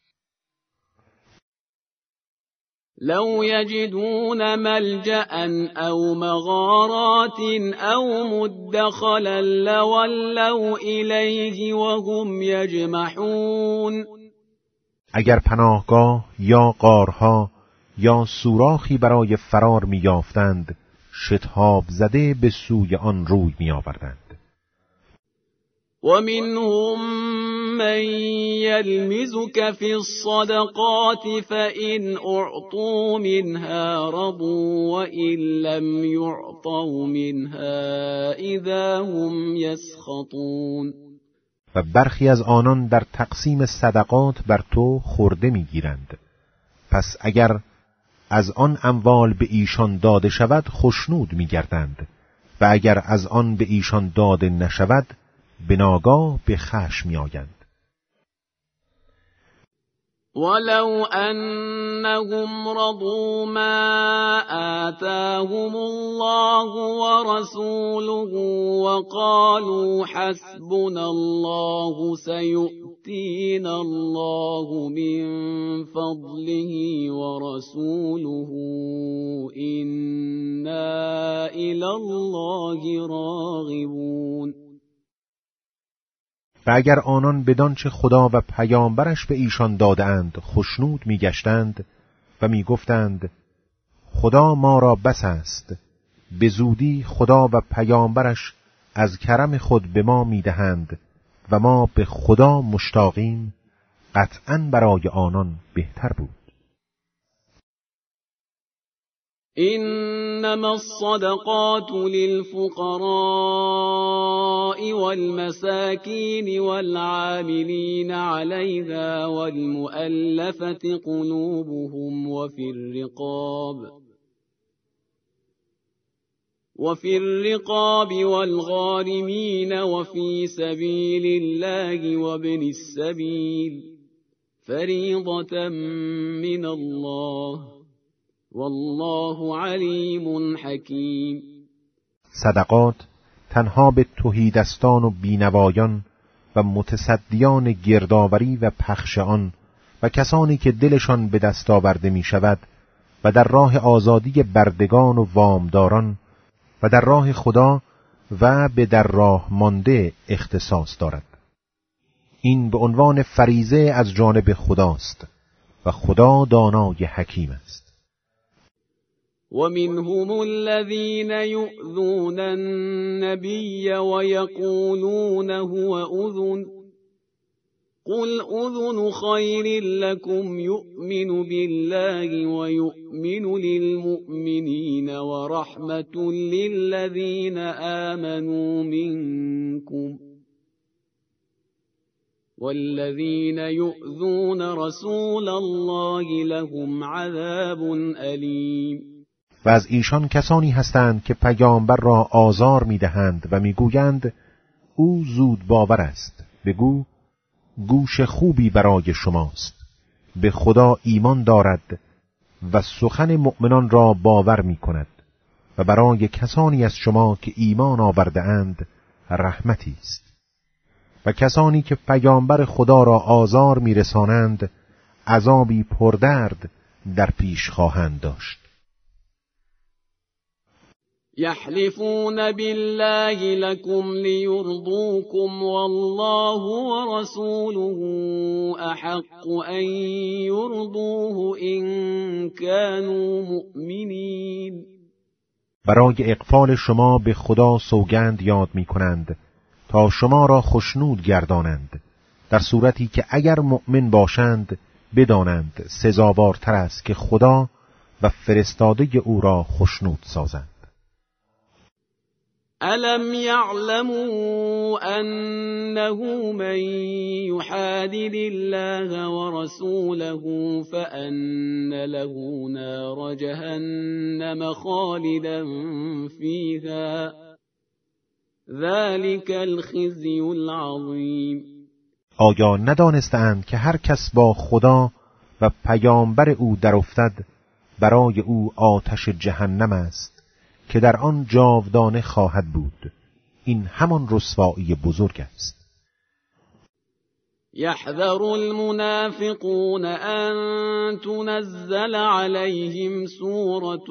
لو يجدون ملجأ أو مغارات أو مدخلا لولوا إليه وهم يجمحون. اگر پناهگاه یا غارها یا سوراخی برای فرار می یافتند، شتاب زده به سوی آن روی می آوردند. وَمِنْهُمْ مَنْ يَلْمِزُكَ فِي الصَّدَقَاتِ فَإِنْ أُعْطُوا مِنْهَا رَضُوا وَإِنْ لَمْ يُعْطَوْا مِنْهَا إِذَا هُمْ يَسْخَطُونَ. و برخی از آنان در تقسیم صدقات بر تو خورده می گیرند. پس اگر از آن اموال به ایشان داده شود خشنود می گردند و اگر از آن به ایشان داده نشود به ناگاه به خشم می آیند. ولو أنهم رضوا ما آتاهم الله ورسوله وقالوا حسبنا الله سيؤتينا الله من فضله ورسوله إنا إلى الله راغبون. و اگر آنان بدانچه خدا و پیامبرش به ایشان داده‌اند خشنود می‌گشتند و می‌گفتند خدا ما را بس است، به زودی خدا و پیامبرش از کرم خود به ما می‌دهند و ما به خدا مشتاقیم، قطعاً برای آنان بهتر بود. إنما الصدقات للفقراء والمساكين والعاملين عليها والمؤلفة قلوبهم وفي الرقاب والغارمين وفي سبيل الله وابن السبيل فريضة من الله والله علیم حکیم. صدقات تنها به تهیدستان و بینوایان و متصدیان گردآوری و پخش آن و کسانی که دلشان به دست آورده می شود و در راه آزادی بردگان و وامداران و در راه خدا و به در راه مانده اختصاص دارد. این به عنوان فریضه از جانب خداست و خدا دانای حکیم است. وَمِنْهُمُ الَّذِينَ يُؤْذُونَ النَّبِيَّ وَيَقُولُونَ هُوَ أُذُنٌ قُلْ أُذُنُ خَيْرٍ لَكُمْ يُؤْمِنُ بِاللَّهِ وَيُؤْمِنُ لِلْمُؤْمِنِينَ وَرَحْمَةٌ لِلَّذِينَ آمَنُوا مِنكُمْ وَالَّذِينَ يُؤْذُونَ رَسُولَ اللَّهِ لَهُمْ عَذَابٌ أَلِيمٌ. و از ایشان کسانی هستند که پیامبر را آزار می‌دهند و می‌گویند او زود باور است. بگو گوش خوبی برای شماست، به خدا ایمان دارد و سخن مؤمنان را باور می‌کند و برای کسانی از شما که ایمان آورده اند رحمتی است. و کسانی که پیامبر خدا را آزار می‌رسانند عذابی پردرد در پیش خواهند داشت. يحلفون بالله لكم ليرضوكم والله ورسوله أحق أن يرضوه إن كانوا مؤمنين. برای اغفال شما به خدا سوگند یاد می کنند تا شما را خشنود گردانند، در صورتی که اگر مؤمن باشند بدانند سزاوارتر است که خدا و فرستاده او را خشنود سازند. ألم يعلموا أنه من يحادد الله ورسوله فأن له نار جهنم خالدا فيها ذلك الخزي العظیم. آیا ندانستند که هر کس با خدا و پیامبر او در افتد برای او آتش جهنم است که در آن جاودانه خواهد بود. این همان رسوایی بزرگ است. يحذر المنافقون أن تنزل عليهم سورة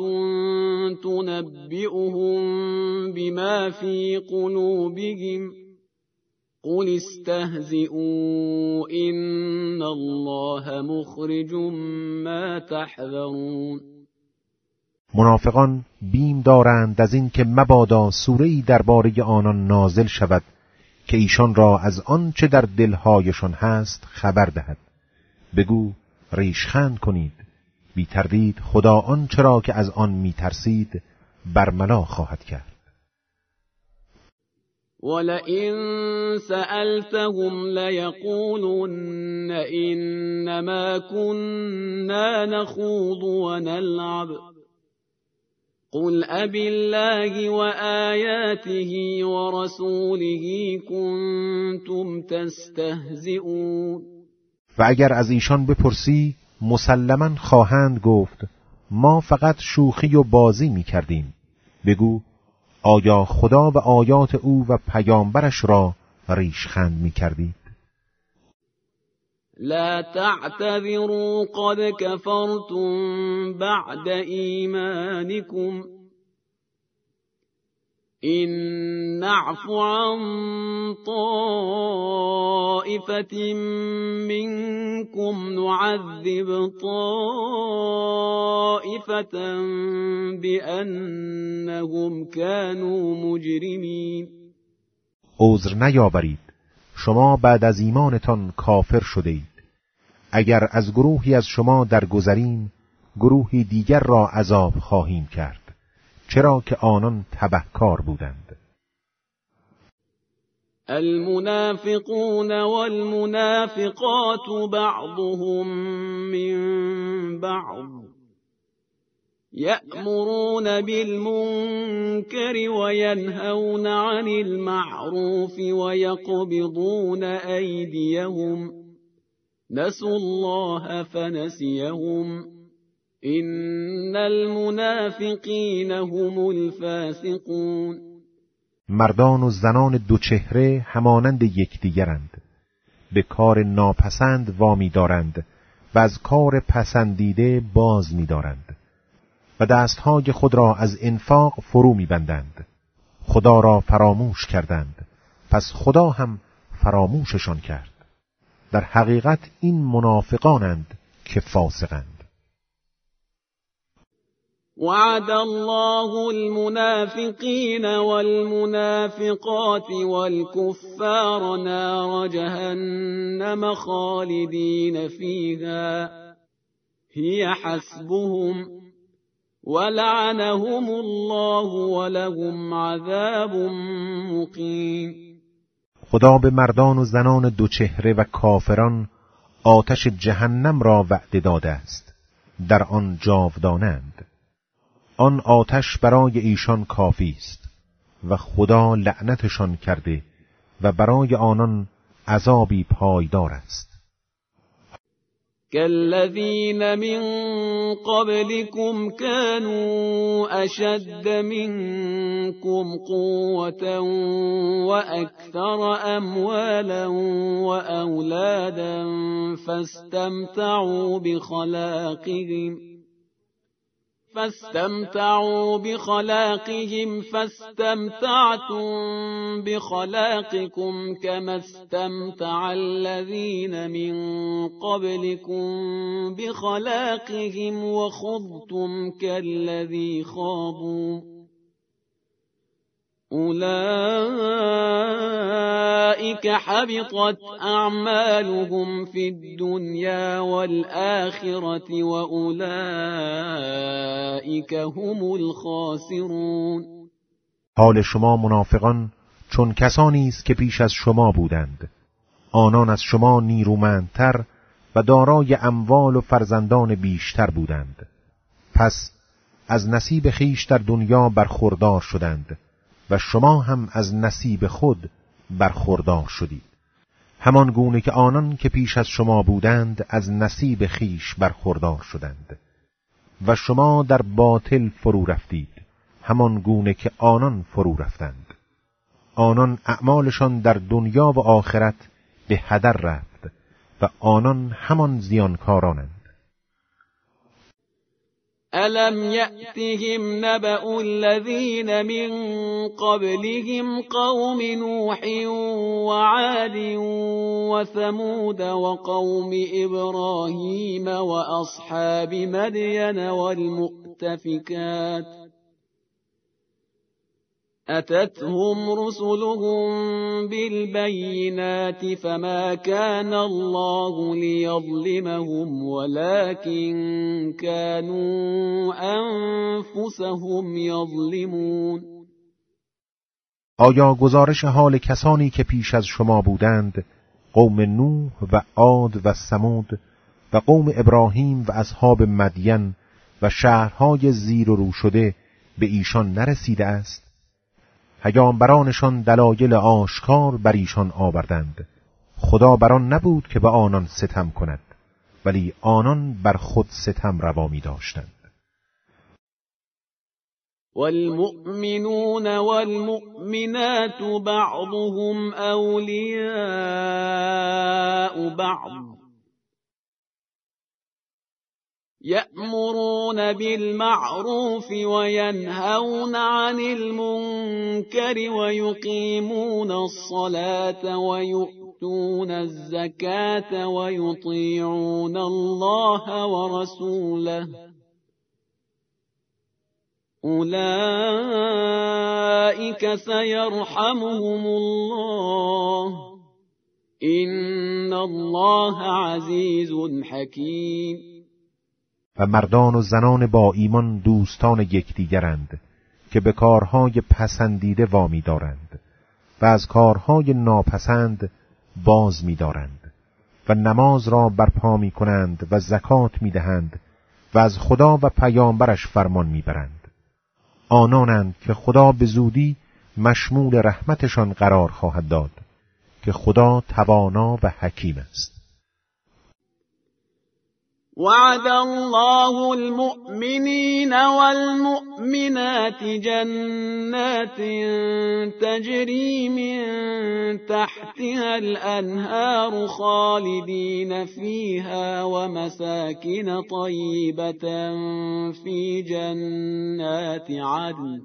تنبئهم بما في قلوبهم قل استهزئوا إن الله مخرج ما تحذرون. منافقان بیم دارند از این که مبادا سوره‌ای درباره آنان نازل شود که ایشان را از آن چه در دلهایشان هست خبر دهد. بگو ریشخند کنید، بی تردید خدا آن چرا که از آن می ترسید برملا خواهد کرد. ولئن سألتهم ليقولن إنما كنا نخوض ونلعب قل أبالله وآياته ورسوله كنتم تستهزئون. و اگر از ایشان بپرسی مسلماً خواهند گفت ما فقط شوخی و بازی می کردیم. بگو آیا خدا و آیات او و پیامبرش را ریشخند می کردید؟ لا تعتذروا قد كفرتم بعد إيمانكم إن نعف عن طائفة منكم نعذب طائفة بأنهم كانوا مجرمين. عذر نیاورید، شما بعد از ایمانتان کافر شده اید. اگر از گروهی از شما درگذریم گروهی دیگر را عذاب خواهیم کرد، چرا که آنان تبهکار بودند. المنافقون والمنافقات بعضهم من بعض يأمرون بالمنكر وينهون عن المعروف ويقبضون أيديهم نسوا الله فنسيهم إن المنافقين هم الفاسقون. مردان و زنان دو چهره همانند یکدیگرند، به کار ناپسند وامی دارند و از کار پسندیده باز می دارند و دستهای خود را از انفاق فرو می بندند. خدا را فراموش کردند، پس خدا هم فراموششان کرد. در حقیقت این منافقانند که فاسقند. وعد الله المنافقين والمنافقات والكفار نار جهنم خالدين فيها هي حسبهم ولعنهم الله ولهم عذاب مقیم. خدا به مردان و زنان دو چهره و کافران آتش جهنم را وعده داده است، در آن جاودانند. آن آتش برای ایشان کافی است و خدا لعنتشان کرده و برای آنان عذابی پایدار است. كالذين من قبلكم كانوا أشد منكم قوة وأكثر أموالا وأولادا فاستمتعوا بخلاقهم فاستمتعتم بخلاقكم كما استمتع الذين من قبلكم بخلاقهم وخضتم كالذي خاضوا أولئك حبطت أعمالهم في الدنيا والآخرة وأولئك هم الخاسرون. حال شما منافقان چون کسانی است که پیش از شما بودند. آنان از شما نیرومندتر و دارای اموال و فرزندان بیشتر بودند. پس از نصیب خیش در دنیا برخوردار شدند و شما هم از نصیب خود برخوردار شدید. همان گونه که آنان که پیش از شما بودند از نصیب خیش برخوردار شدند و شما در باطل فرو رفتید، همان گونه که آنان فرو رفتند. آنان اعمالشان در دنیا و آخرت به هدر رفت و آنان همان زیانکارانند. ألم يأتهم نبأ الذين من قبلهم قوم نوح وعاد وثمود وقوم إبراهيم وأصحاب مدين والمؤتفكات أتتهم رسلهم بالبينات فما كان الله ليظلمهم ولكن كانوا أنفسهم يظلمون. آیا گزارش حال کسانی که پیش از شما بودند، قوم نوح و عاد و ثمود و قوم ابراهیم و اصحاب مدین و شهرهای زیر و رو شده به ایشان نرسیده است؟ پیامبرانشان دلایل آشکار بر ایشان آوردند. خدا بر آن نبود که به آنان ستم کند، ولی آنان بر خود ستم روا می داشتند. والمؤمنون والمؤمنات بعضهم أولياء بعض يأمرون بالمعروف وينهون عن المنكر ويقيمون الصلاة ويؤتون الزكاة ويطيعون الله ورسوله أولئك سيرحمهم الله إن الله عزيز حكيم. و مردان و زنان با ایمان دوستان یکدیگرند که به کارهای پسندیده وامی دارند و از کارهای ناپسند باز می دارند و نماز را برپا می کنند و زکات می دهند و از خدا و پیامبرش فرمان می برند. آنانند که خدا به زودی مشمول رحمتشان قرار خواهد داد که خدا توانا و حکیم است. وعد الله المؤمنين والمؤمنات جنات تجري من تحتها الأنهار خالدين فيها ومساكن طيبة في جنات عدن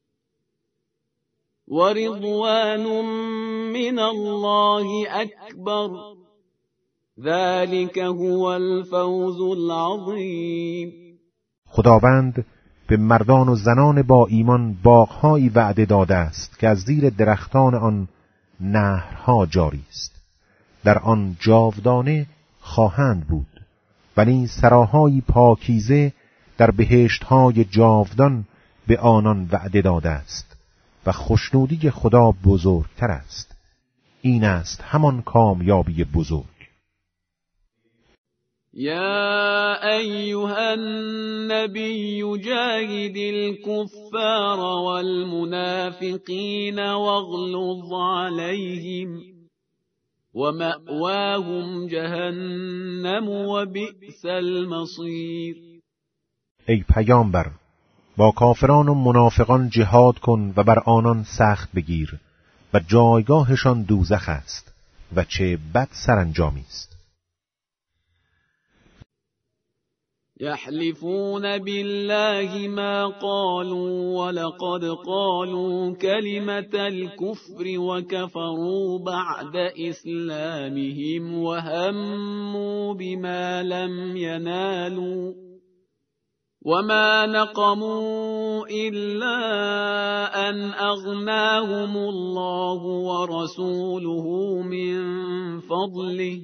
ورضوان من الله أكبر ذلك هو الفوز العظیم. خداوند به مردان و زنان با ایمان باغ‌هایی وعده داده است که از زیر درختان آن نهرها جاری است. در آن جاودانه خواهند بود و نیز سراهای پاکیزه در بهشت‌های جاودان به آنان وعده داده است و خوشنودی خدا بزرگتر است. این است همان کامیابی بزرگ. يا أيها النبي جاهد الكفار والمنافقين واغلظ عليهم ومأواهم جهنم وبئس المصير. ای پیامبر، با کافران و منافقان جهاد کن و بر آنان سخت بگیر و جایگاهشان دوزخ است و چه بد سرانجامی است. يحلفون بالله ما قالوا ولقد قالوا كلمة الكفر وكفروا بعد إسلامهم وهموا بما لم ينالوا وما نقموا إلا أن أغناهم الله ورسوله من فضله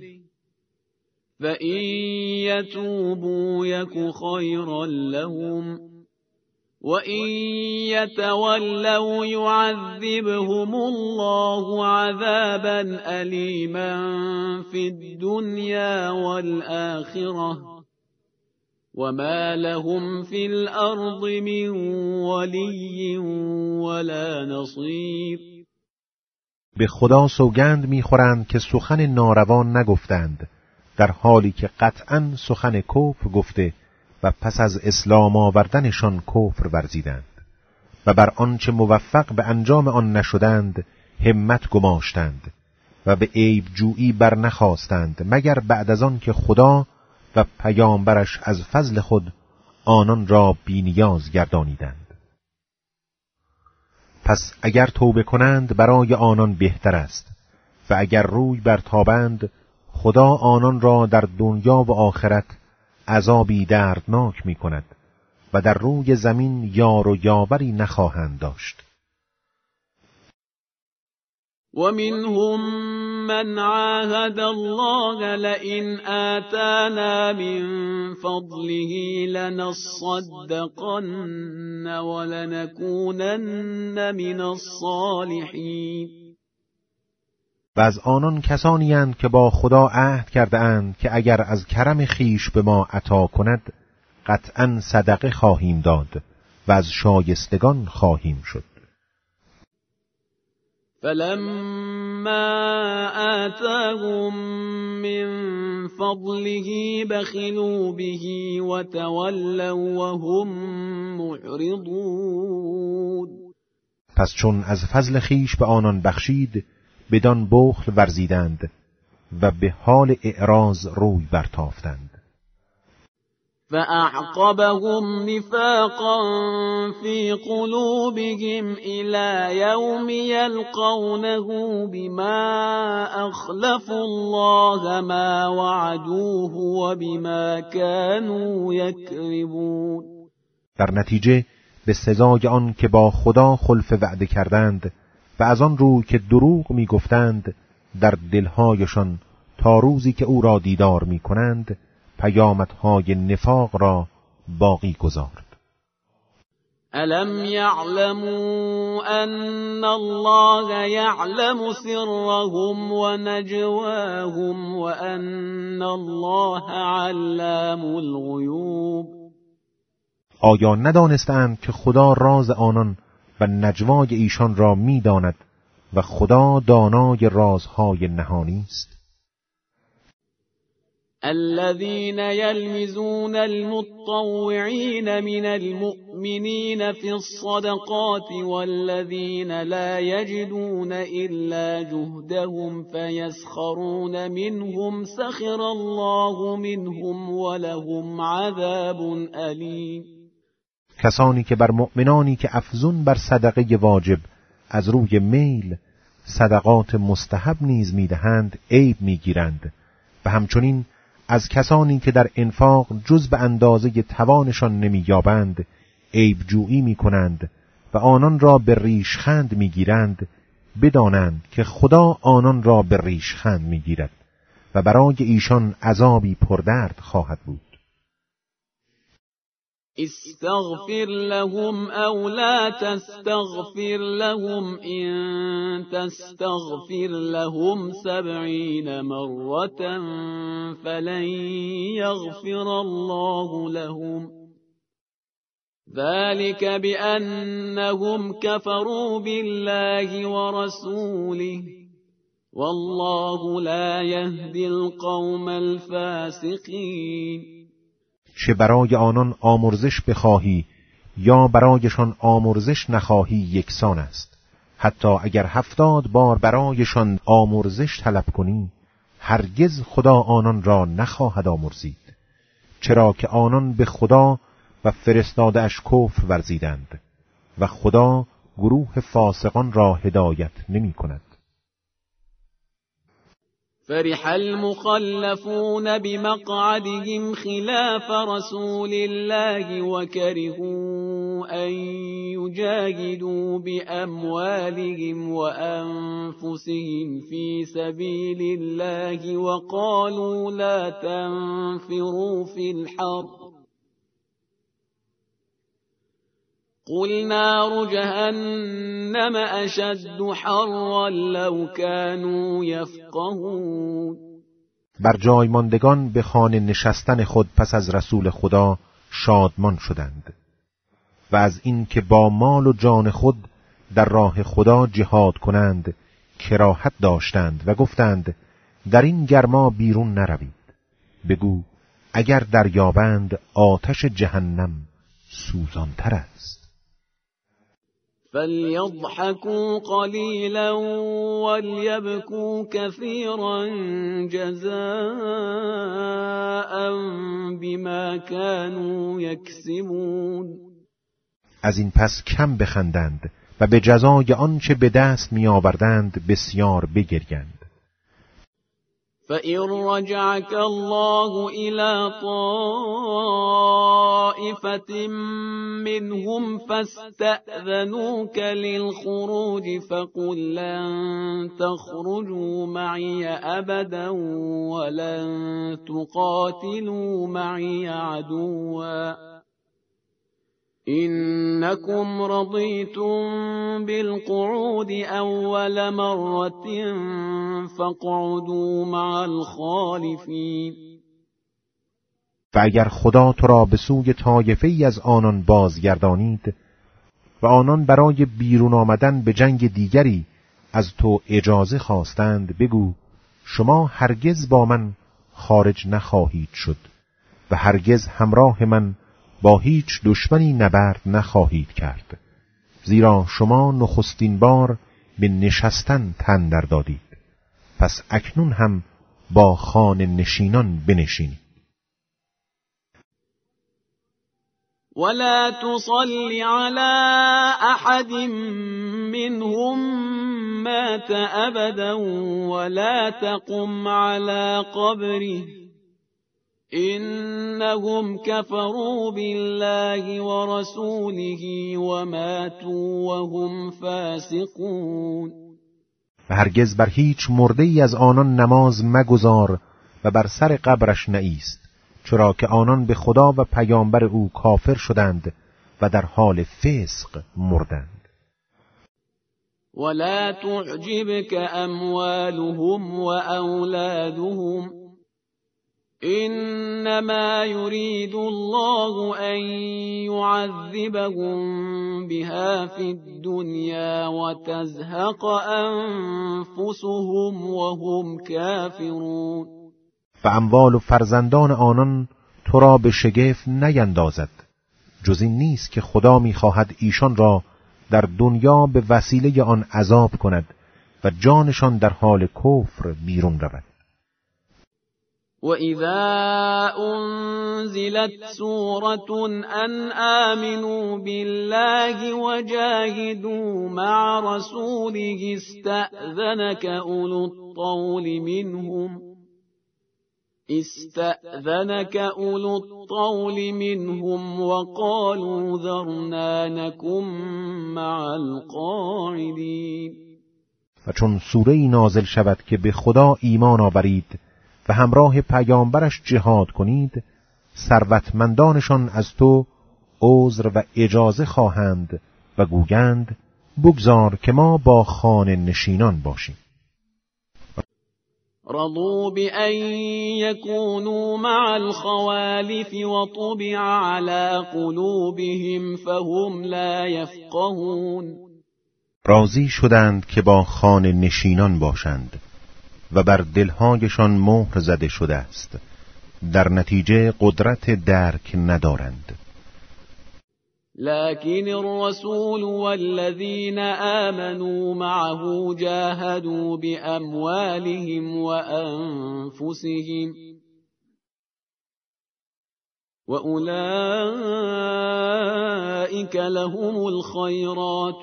فإن يتوبوا يك خيرا لهم وَإِن يَتَوَلَّوْا يُعَذِّبْهُمُ اللَّهُ عَذَابًا أَلِيمًا فِي الدُّنْيَا وَالْآخِرَةِ وَمَا لَهُمْ فِي الْأَرْضِ مِنْ وَلِيٍّ وَلَا نَصِيرٍ. به خدا سوگند می‌خورند که سخن ناروا نگفتند، در حالی که قطعاً سخن کفر گفته و پس از اسلام آوردنشان کفر ورزیدند و بر آنچه موفق به انجام آن نشدند همت گماشتند و به عیب جویی بر نخواستند مگر بعد از آن که خدا و پیامبرش از فضل خود آنان را بی‌نیاز گردانیدند. پس اگر توبه کنند برای آنان بهتر است و اگر روی برتابند خدا آنان را در دنیا و آخرت عذابی دردناک می کند و در روی زمین یار و یاوری نخواهند داشت. وَمِنْهُمْ مَنْ عَاهَدَ اللَّهَ لَئِنْ آتَانَا مِنْ فَضْلِهِ لَنَصَّدَّقَنَّ وَلَنَكُونَنَّ مِنَ الصَّالِحِينَ. و از آنان کسانی اند که با خدا عهد کرده اند که اگر از کرم خیش به ما عطا کند قطعاً صدقه خواهیم داد و از شایستگان خواهیم شد. فَلَمَّا آتَاهُم مِّن فَضْلِهِ بَخِلُوا بِهِ وَتَوَلَّوْا وَهُم مُّعْرِضُونَ. پس چون از فضل خیش به آنان بخشید بدان بخل ورزیدند و به حال اعراض روی برتافتند. فَأَعْقَبَهُمْ نِفَاقًا فِي قُلُوبِهِمْ إِلَى يَوْمِ يَلْقَوْنَهُ بِمَا أَخْلَفُوا اللَّهَ مَا وَعَدُوهُ وَبِمَا كَانُوا يَكْذِبُونَ. در نتیجه به سزای آن که با خدا خلف وعده کردند و از آن رو که دروغ می گفتند در دلهایشان تا روزی که او را دیدار می کنند پیامدهای نفاق را باقی گذارد. أَلَمْ يَعْلَمُوا أَنَّ اللَّهَ يَعْلَمُ سِرَّهُمْ وَنَجْوَاهُمْ وَأَنَّ اللَّهَ عَلَّامُ الْغُیُوبِ. آیا ندانستند که خدا راز آنان و نجوای ایشان را می داند و خدا دانای رازهای نهانی است؟ الذين يلمزون المتطوعين من المؤمنين في الصدقات والذين لا يجدون إلا جهدهم فيسخرون منهم سخر الله منهم ولهم عذاب أليم. کسانی که بر مؤمنانی که افزون بر صدقه واجب از روی میل صدقات مستحب نیز میدهند عیب میگیرند و همچنین از کسانی که در انفاق جز به اندازه توانشان نمییابند عیب جویی میکنند و آنان را به ریشخند میگیرند، بدانند که خدا آنان را به ریشخند میگیرد و برای ایشان عذابی پردرد خواهد بود. استغفر لهم او لا تستغفر لهم ان تستغفر لهم 70 مرة فلن يغفر الله لهم ذلك بأنهم كفروا بالله ورسوله والله لا يهدي القوم الفاسقين. چه برای آنان آمرزش بخواهی یا برایشان آمرزش نخواهی یکسان است. حتی اگر 70 بار برایشان آمرزش طلب کنی هرگز خدا آنان را نخواهد آمرزید، چرا که آنان به خدا و فرستاده‌اش کفر ورزیدند و خدا گروه فاسقان را هدایت نمی کند. فرح المخلفون بمقعدهم خلاف رسول الله وكرهوا أن يجاهدوا بأموالهم وأنفسهم في سبيل الله وقالوا لا تنفروا في الحر قل نار جهنم اشد حرا لو كانوا یفقهون. بر جای ماندگان به خانه نشستن خود پس از رسول خدا شادمان شدند و از این که با مال و جان خود در راه خدا جهاد کنند کراهت داشتند و گفتند در این گرما بیرون نروید. بگو اگر دریابند آتش جهنم سوزانتر است. فَلْيَضْحَكُوا قَلِيلًا وَلْيَبْكُوا كَثِيرًا جَزَاءً بِمَا كَانُوا يَكْسِبُونَ. از این پس کم بخندند و به جزای آنچه به دست می آوردند بسیار بگریند. فَإِن رَّجَعَكَ اللَّهُ إِلَىٰ طَائِفَةٍ مِّنْهُمْ فَاسْتَأْذَنُوكَ لِلْخُرُوجِ فَقُل لَّن تَخْرُجُوا مَعِيَ أَبَدًا وَلَن تُقَاتِلُوا مَعِيَ عَدُوًّا إنكم رضيتم بالقعود أول مرة فاقعدوا مع الخالفين. و اگر خدا تو را به سوی طایفه‌ای از آنان بازگردانید و آنان برای بیرون آمدن به جنگ دیگری از تو اجازه خواستند بگو شما هرگز با من خارج نخواهید شد و هرگز همراه من با هیچ دشمنی نبرد نخواهید کرد، زیرا شما نخستین بار به نشستن تن در دادید، پس اکنون هم با خانه نشینان بنشینید. ولا تصل على احد منهم مات ابدا ولا تقم على قبره إنهم كفروا بالله ورسوله وماتوا وهم فاسقون. و هرگز بر هیچ مرده‌ای از آنان نماز مگذار و بر سر قبرش نایست، چرا که آنان به خدا و پیامبر او کافر شدند و در حال فسق مردند. ولا تعجبك اموالهم واولادهم إنما يريد الله أن يعذبهم بها في الدنيا وتزهق أنفسهم وهم كافرون. و اموال و فرزندان آنان تو را به شگفت نیندازد، جز این نیست که خدا می‌خواهد ایشان را در دنیا به وسیله آن عذاب کند و جانشان در حال کفر بیرون رود. وَإِذَا أُنزِلَتْ سُورَةٌ أَنْ آمِنُوا بِاللَّهِ وَجَاهِدُوا مَعَ رَسُولِهِ اسْتَأْذَنَكَ أُولُو الطَّوْلِ مِنْهُمْ وَقَالُوا ذَرْنَا نَكُن مَّعَ الْقَاعِدِينَ. و چون سوره‌ای نازل شود که به خدا ایمان آورید و همراه پیامبرش جهاد کنید، ثروتمندانشان از تو عذر و اجازه خواهند و گویند بگذار که ما با خانه نشینان باشیم. رضوا بأن يكونوا مع الخوالف وطبع على قلوبهم فهم لا يفقهون. راضی شدند که با خانه نشینان باشند و بر دلهایشان مهر زده شده است، در نتیجه قدرت درک ندارند. لكن الرسول والذين آمنوا معه جاهدوا بأموالهم وأنفسهم وأولئك لهم الخيرات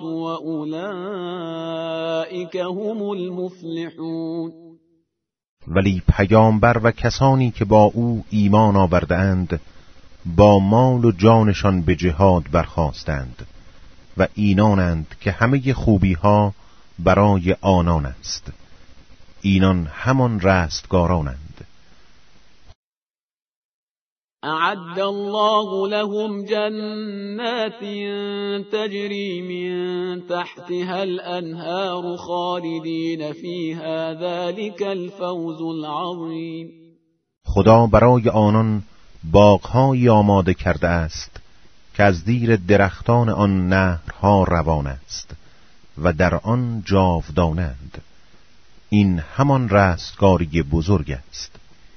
وأولئك هم المفلحون. ولی پیامبر و کسانی که با او ایمان آوردند با مال و جانشان به جهاد برخاستند و اینانند که همه خوبی ها برای آنان است، اینان همان رستگارانند. اعد الله لهم جنات تجری من تحتها الانهار خالدین فیها ذلك الفوز العظیم. خدا برای آنان باغ‌هایی آماده کرده است که از زیر درختان آن نهرها روان است و در آن جاودانند. این همان رستگاری بزرگ است.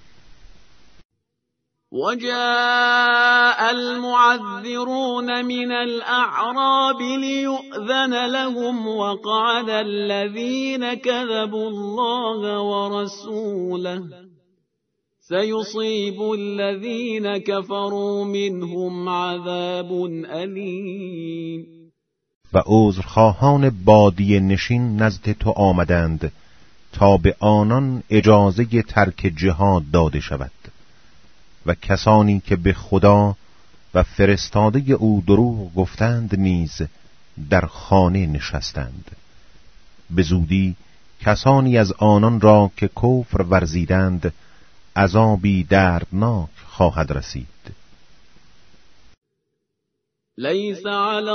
وجاء المعذرون من الأعراب ليؤذن لهم وقعد الذين كذبوا الله ورسوله سيصيب الذين كفروا منهم عذاب أليم. و عذرخواهان بادیه نشین نزد تو آمدند تا به آنان اجازه ترک جهاد داده شود و کسانی که به خدا و فرستاده او دروغ گفتند نیز در خانه نشستند. به زودی کسانی از آنان را که کفر ورزیدند عذابی دردناک خواهد رسید. ليس على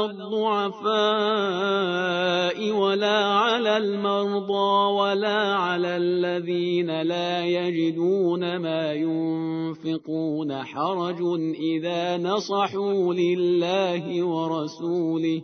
الضعفاء ولا على المرضى ولا على الذين لا يجدون ما ينفقون حرج إذا نصحوا لله ورسوله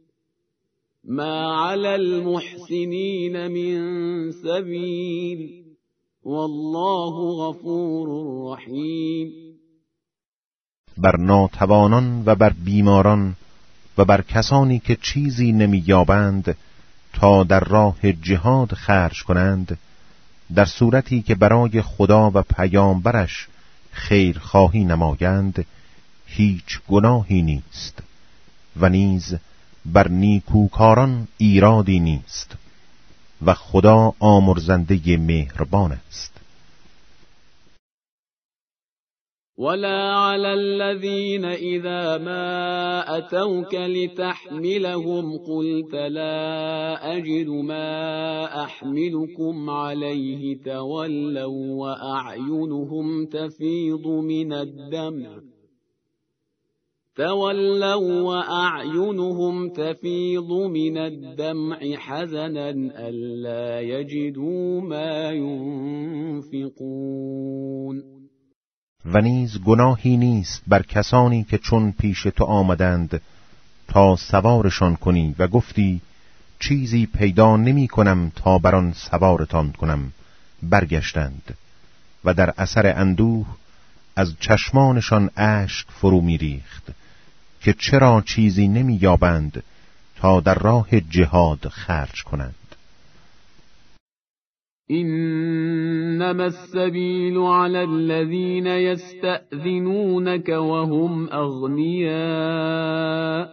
ما على المحسنين من سبيل والله غفور رحیم. بر ناتوانان و بر بیماران و بر کسانی که چیزی نمی‌یابند تا در راه جهاد خرج کنند، در صورتی که برای خدا و پیامبرش خیرخواهی نمایند، هیچ گناهی نیست و نیز بر نیکوکاران ایرادی نیست و خدا آمرزنده مهربان است. ولا على الذين إذا ما أتوك لتحملهم قلت لا أجد ما أحملكم عليه تولوا وأعينهم تفيض من الدمع حزنا ألا يجدوا ما ينفقون. و نیز گناهی نیست بر کسانی که چون پیش تو آمدند تا سوارشان کنی و گفتی چیزی پیدا نمی کنم تا بر آن سوارتان کنم، برگشتند و در اثر اندوه از چشمانشان اشک فرو می ریخت که چرا چیزی نمی یابند تا در راه جهاد خرج کنند. إنما السبيل على الذين يستأذنونك وهم أغنياء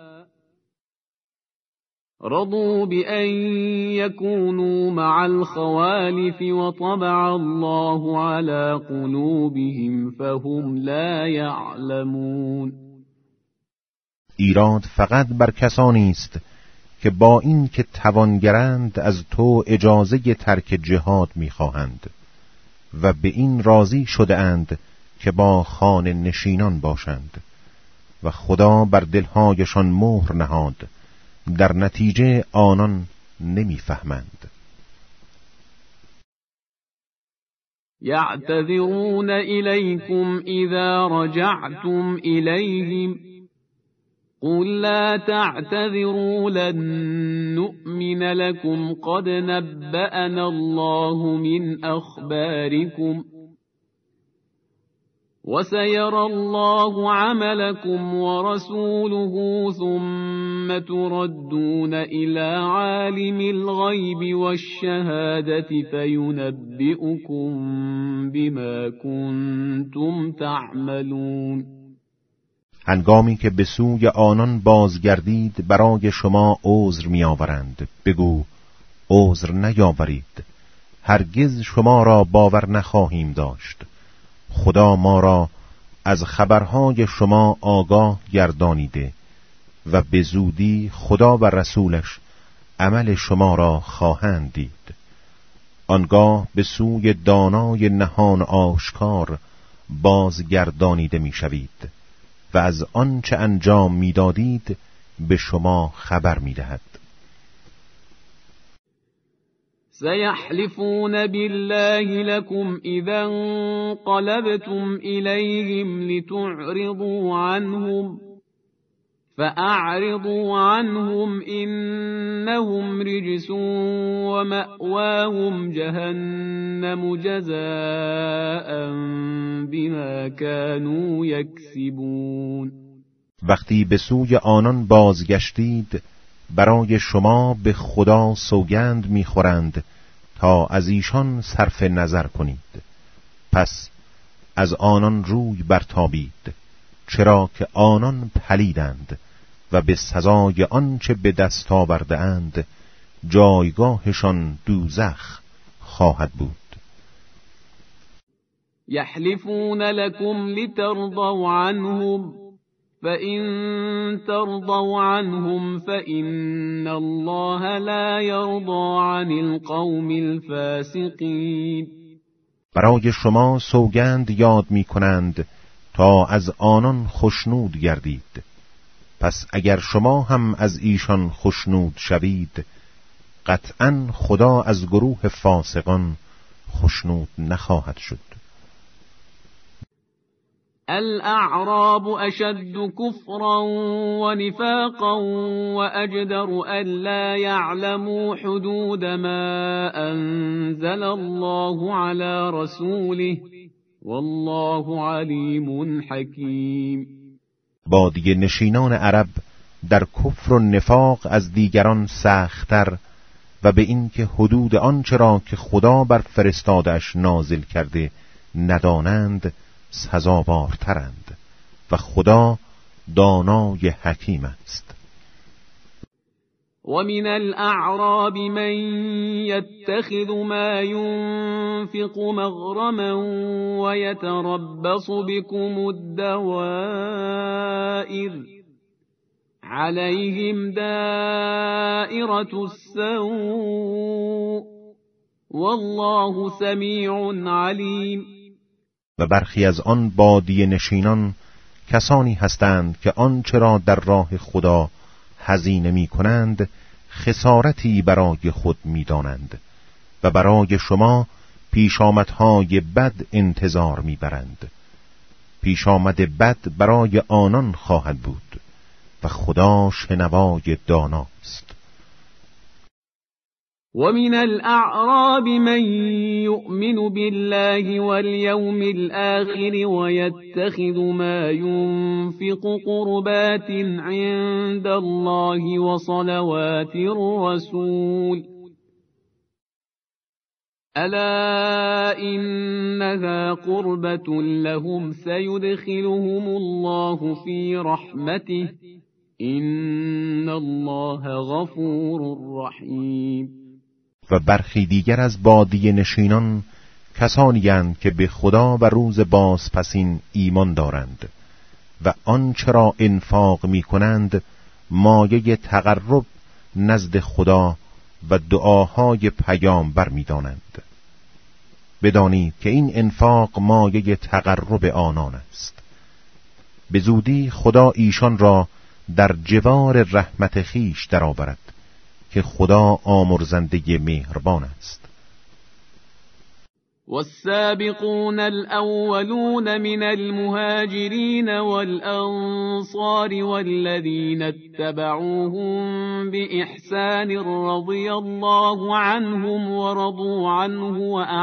رضوا بأن يكونوا مع الخوالف وطبع الله على قلوبهم فهم لا يعلمون. ایراد فقط بر کسانی است که با این که توانگرند از تو اجازه ترک جهاد می‌خواهند و به این راضی شده اند که با خانه نشینان باشند و خدا بر دلهایشان مهر نهاد، در نتیجه آنان نمی‌فهمند. يعتذرون إليكم إذا رجعتم إليهم قل لا تعتذروا لن نؤمن لكم قد نبأنا الله من أخباركم وسيرى الله عملكم ورسوله ثم تردون إلى عالم الغيب والشهادة فينبئكم بما كنتم تعملون. هنگامی که به سوی آنان بازگردید برای شما عذر می‌آورند، بگو عذر نیاورید، هرگز شما را باور نخواهیم داشت. خدا ما را از خبرهای شما آگاه گردانیده و به زودی خدا و رسولش عمل شما را خواهند دید. آنگاه به سوی دانای نهان آشکار بازگردانیده میشوید و از آنچه انجام میدادید به شما خبر میدهد. سيحلفون بالله لكم إذا انقلبتم إليهم لتعرضوا عنهم فأعرضوا عنهم إنهم رجس ومأواهم جهنم جزاء بما كانوا يكسبون. وقتی به سوی آنان بازگشتید برای شما به خدا سوگند می‌خورند تا از ایشان صرف نظر کنید، پس از آنان روی برتابید، چرا که آنان پلیدند و به سزای آنچه به دست آورده اند جایگاهشان دوزخ خواهد بود. یحلفون لكم لترضوا عنهم فإن ترضوا عنهم فإن الله لا يرضى عن القوم الفاسقين. برای شما سوگند یاد می کنند تا از آنان خشنود گردید، پس اگر شما هم از ایشان خشنود شوید قطعاً خدا از گروه فاسقان خشنود نخواهد شد. الأعراب أشد كفرا ونفاقا وأجدر ألا يعلموا حدود ما أنزل الله على رسوله والله علیم حکیم. بادیه نشینان عرب در کفر و نفاق از دیگران سخت‌تر و به این که حدود آنچه را که خدا بر فرستادش نازل کرده ندانند سزاوارترند و خدا دانای حکیم است. ومن الأعراب من يتخذ ما ينفق مغرما ويتربص بكم الدوائر عليهم دائرة السوء والله سمیع علیم. و برخی از آن بادیه نشینان کسانی هستند که آنچه را در راه خدا هزینه می کنند خسارتی برای خود می دانند و برای شما پیشامدهای بد انتظار می برند. پیشامد بد برای آنان خواهد بود و خدا شنوای داناست. ومن الأعراب من يؤمن بالله واليوم الآخر ويتخذ ما ينفق قربات عند الله وصلوات الرسول ألا إنها قربة لهم سيدخلهم الله في رحمته إن الله غفور رحيم. و برخی دیگر از بادیه نشینان کسانی اند که به خدا و روز بازپسین ایمان دارند و آنچه را انفاق می کنند مایه تقرب نزد خدا و دعاهای پیامبر می دانند. بدانید که این انفاق مایه تقرب آنان است. به زودی خدا ایشان را در جوار رحمت خیش درآورد که خدا آمرزنده مهربان است. والسابقون الأولون من المهاجرين والأنصار والذين اتبعوهم بإحسان رضي الله عنهم ورضوا عنه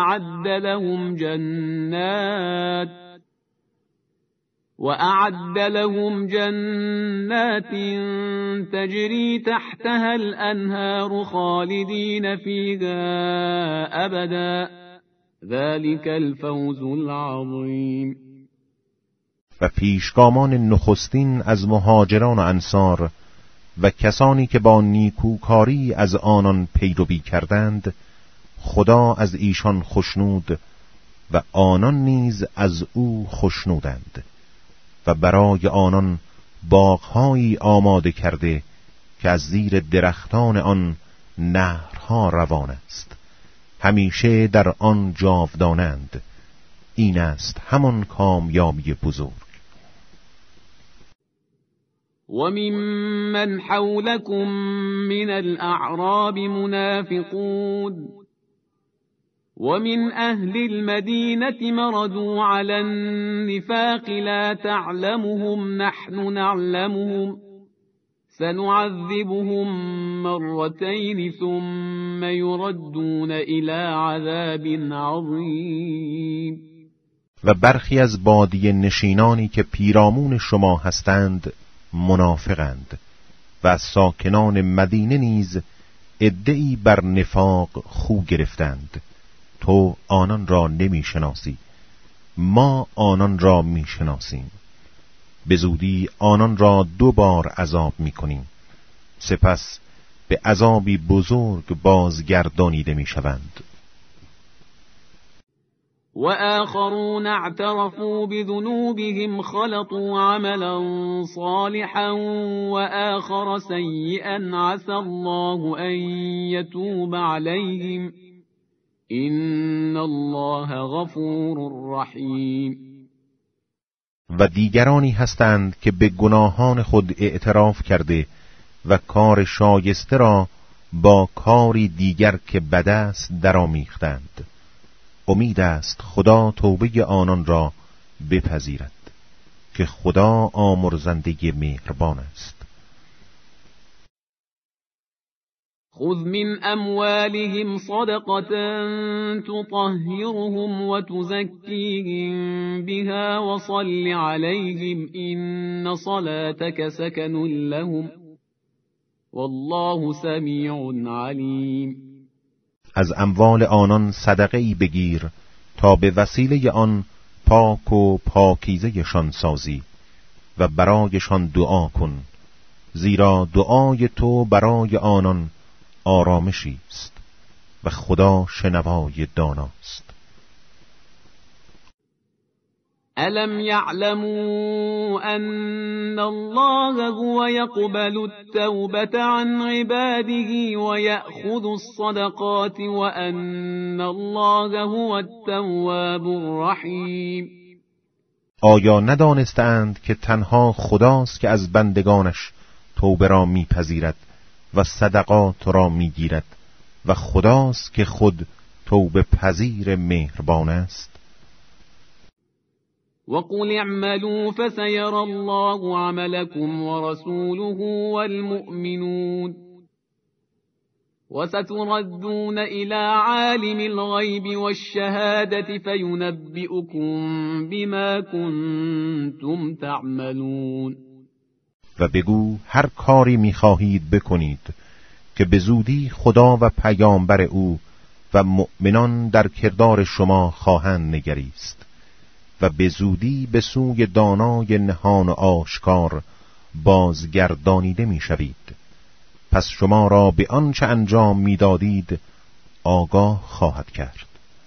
وأعد لهم جنات تجري تحتها الأنهار خالدين فيها أبدا ذلك الفوز العظیم. و پیشگامان نخستین از مهاجران و انصار و کسانی که با نیکوکاری از آنان پیروی کردند خدا از ایشان خشنود و آنان نیز از او خشنودند و برای آنان باغ‌هایی آماده کرده که از زیر درختان آن نهرها روان است، همیشه در آن جاودانند. این است همان کامیابی بزرگ. وممن حولكم من الأعراب منافقون ومن أهل المدينة مردوا على النفاق لا تعلمهم نحن نعلمهم سنعذبهم مرتين ثم يردون إلى عذاب عظيم. و برخی از بادیه نشینانی که پیرامون شما هستند منافقند و از ساکنان مدینه نیز عده‌ای بر نفاق خو گرفتند. تو آنان را نمی شناسی، ما آنان را می شناسیم. به زودی آنان را 2 بار عذاب می کنیم، سپس به عذابی بزرگ بازگردانیده می شوند. وآخرون اعترفوا بذنوبهم خلطوا عملا صالحا وآخر سيئا عسى الله أن يتوب عليهم إن الله غفور رحیم. و دیگرانی هستند که به گناهان خود اعتراف کرده و کار شایسته را با کاری دیگر که بد است درآمیختند. امید است خدا توبه آنان را بپذیرد که خدا آمرزنده مهربان است. خذ من اموالهم صدقة تطهرهم وتزكيهم بها وصل عليهم إن صلاتك سكن لهم والله سمیع علیم. از اموال آنان صدقه‌ای بگیر تا به وسیله آن پاک و پاکیزه‌شان سازی و برایشان دعا کن، زیرا دعای تو برای آنان آرامشی است و خدا شنوای داناست. الم يعلموا ان الله هو يقبل التوبة عن عباده ويأخذ الصدقات وان الله هو التواب الرحیم. آیا ندانستند که تنها خداست که از بندگانش توبه را میپذیرد و صدقات را میگیرد و خداست که خود توبه پذیر مهربان است؟ وقل اعملوا فسيرى الله عملكم ورسوله والمؤمنون وستردون إلى عالم الغيب والشهادة فينبئكم بما كنتم تعملون. و بگو هر کاری می‌خواهید بکنید که به زودی خدا و پیامبر او و مؤمنان در کردار شما خواهند نگریست و به زودی به سوی دانای نهان و آشکار بازگردانیده می‌شوید. پس شما را به آنچه انجام می‌دادید آگاه خواهد کرد.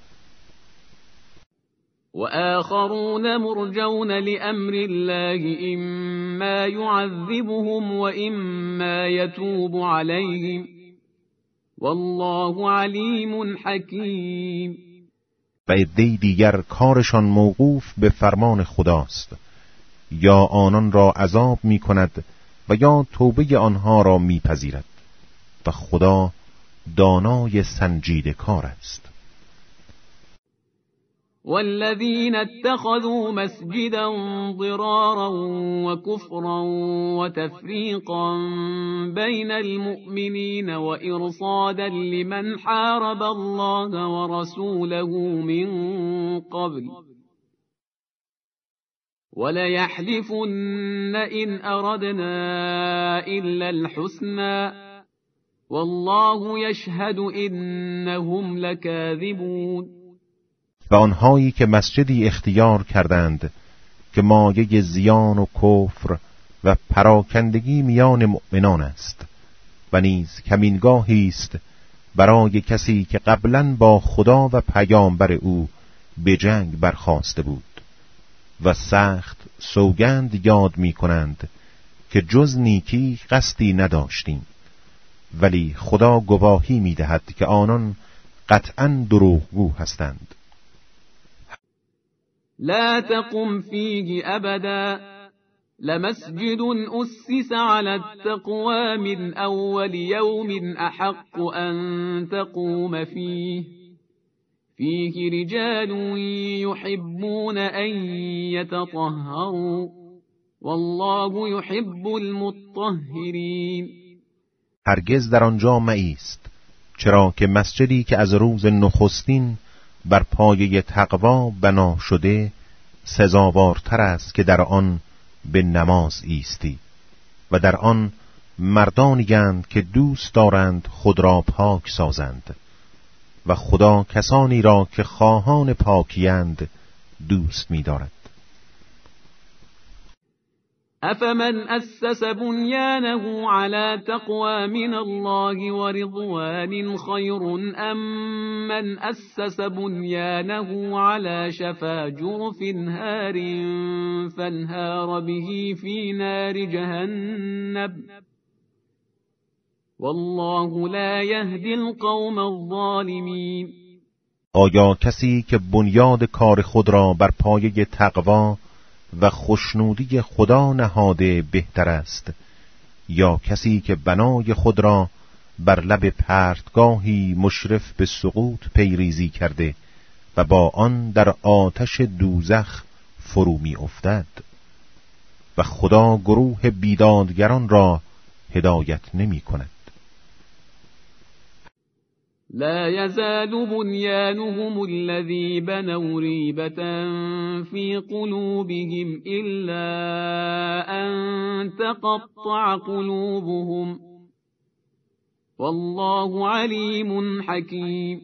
وآخرون مرجون لأمر الله إما يعذبهم وإما يتوب عليهم والله علیم حکیم. و عده‌ای دیگر کارشان موقوف به فرمان خداست، یا آنان را عذاب می کند و یا توبه آنها را می پذیرد و خدا دانای سنجیده کار است. والذين اتخذوا مسجدا ضرارا وكفرا وتفريقا بين المؤمنين وإرصادا لمن حارب الله ورسوله من قبل وليحلفن إن أردنا إلا الحسنى والله يشهد إنهم لكاذبون. و آنهایی که مسجدی اختیار کردند که مایه زیان و کفر و پراکندگی میان مؤمنان است و نیز کمینگاهی است برای کسی که قبلاً با خدا و پیامبر او به جنگ برخاسته بود و سخت سوگند یاد می کنند که جز نیکی قصدی نداشتیم، ولی خدا گواهی می دهد که آنان قطعاً دروغگو هستند. لا تقم فيه أبدا لمسجد أسس على التقوى من أول يوم أحق أن تقوم فيه رجال يحبون أن يتطهروا والله يحب المطهرین. هرگز در آنجا مایست، چرا که مسجدی که از روز نخستین بر پایه تقوا بنا شده سزاوارتر است که در آن به نماز ایستی و در آن مردانی‌اند که دوست دارند خود را پاک سازند و خدا کسانی را که خواهان پاکی‌اند دوست می‌دارد. أفمن أسس بنيانه على تقوى من الله ورضوان خير أم من أسس بنيانه على شفا جرف هار فانهار به في نار جهنم والله لا يهدي القوم الظالمين. آیا کسی که بنیاد کار خود را بر پایه تقوا و خوشنودی خدا نهاده بهتر است یا کسی که بنای خود را بر لب پرتگاهی مشرف به سقوط پیریزی کرده و با آن در آتش دوزخ فرو می افتد؟ و خدا گروه بیدادگران را هدایت نمی کند. لا يزال بنيانهم الذي بنوا ريبة في قلوبهم إلا أن تقطع قلوبهم والله عليم حكيم.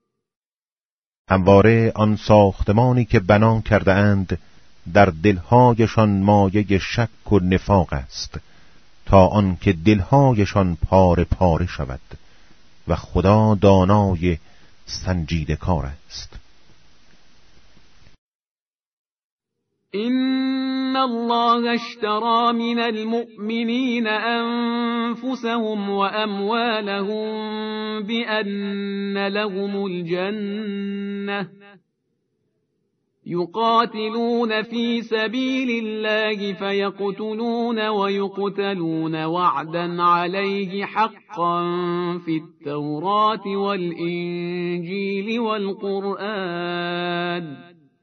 همواره آن ساختمانی که بنا کرده اند در دلهایشان مایه شک و نفاق است تا آنکه دلهایشان پاره پاره شود و خدا دانای سنجیده کار است. إن الله اشترى من المؤمنين أنفسهم وأموالهم بأن لهم الجنة يقاتلون في سبيل الله فيقتلون ويقتلون وعدا عليه حقا في التوراة والإنجيل والقرآن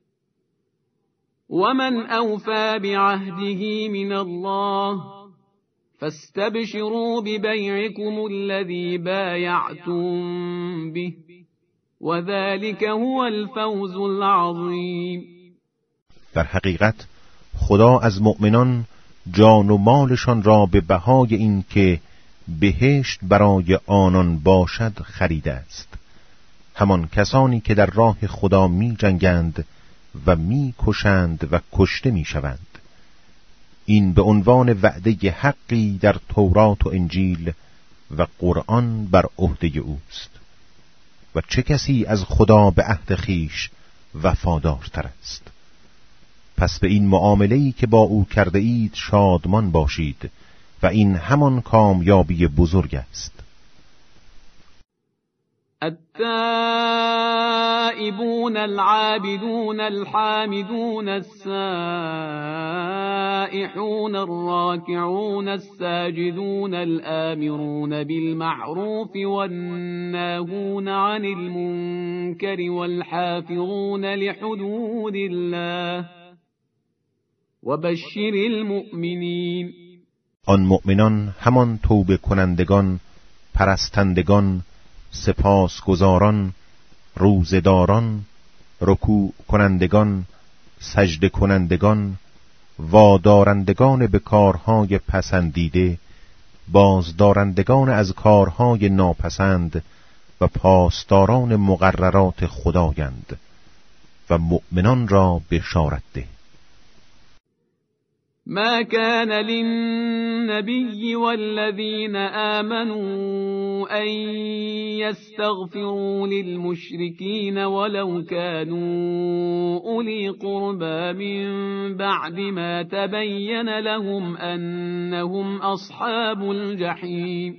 ومن أوفى بعهده من الله فاستبشروا ببيعكم الذي بايعتم به وذلك هو الفوز العظیم. در حقیقت خدا از مؤمنان جان و مالشان را به بهای این که بهشت برای آنان باشد خریده است. همان کسانی که در راه خدا می جنگند و می کشند و کشته می شوند. این به عنوان وعده حقی در تورات و انجیل و قرآن بر عهده اوست. و چه کسی از خدا به عهد خویش وفادارتر است؟ پس به این معامله‌ای که با او کرده اید شادمان باشید و این همان کامیابی بزرگ است. التائبون العابدون الحامدون السائحون الراكعون الساجدون الآمرون بالمعروف والناهون عن المنكر والحافظون لحدود الله وبشر المؤمنین. آن مؤمنان همان توبه کنندگان، پرستندگان، سپاسگزاران، روزداران، رکوع کنندگان، سجده کنندگان، وادارندگان به کارهای پسندیده، بازدارندگان از کارهای ناپسند و پاسداران مقررات خدایند و مؤمنان را بشارت ده. ما كان للنبي والذين آمنوا أن يستغفروا للمشركين ولو كانوا أولي قربى من بعد ما تبين لهم أنهم أصحاب الجحيم.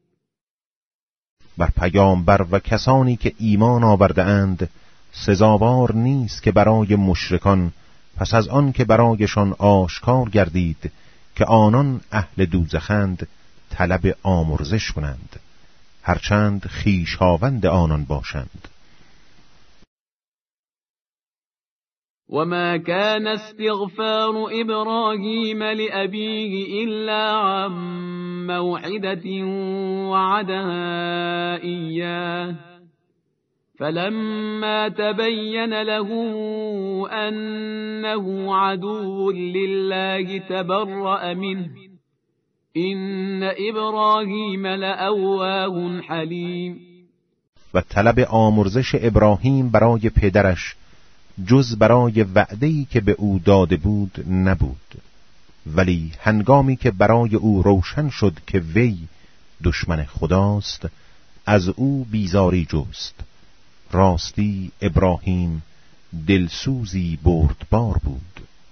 بر پیامبر و کسانی که ایمان آورده اند سزاوار نیست که برای مشرکان پس از آن که برایشان آشکار گردید که آنان اهل دوزخند، طلب آمرزش کنند، هرچند خویشاوند آنان باشند. وما كان استغفار إبراهيم لأبيه إلا عن موعدة وعدها إياه فلما تبين له أنه عدو لله تبرأ منه إن إبراهيم لأواه حليم. و طلب آمرزش ابراهیم برای پدرش جز برای وعده‌ای که به او داده بود نبود، ولی هنگامی که برای او روشن شد که وی دشمن خداست، از او بیزاری جست. راستی ابراهیم دلسوزی بردبار بود.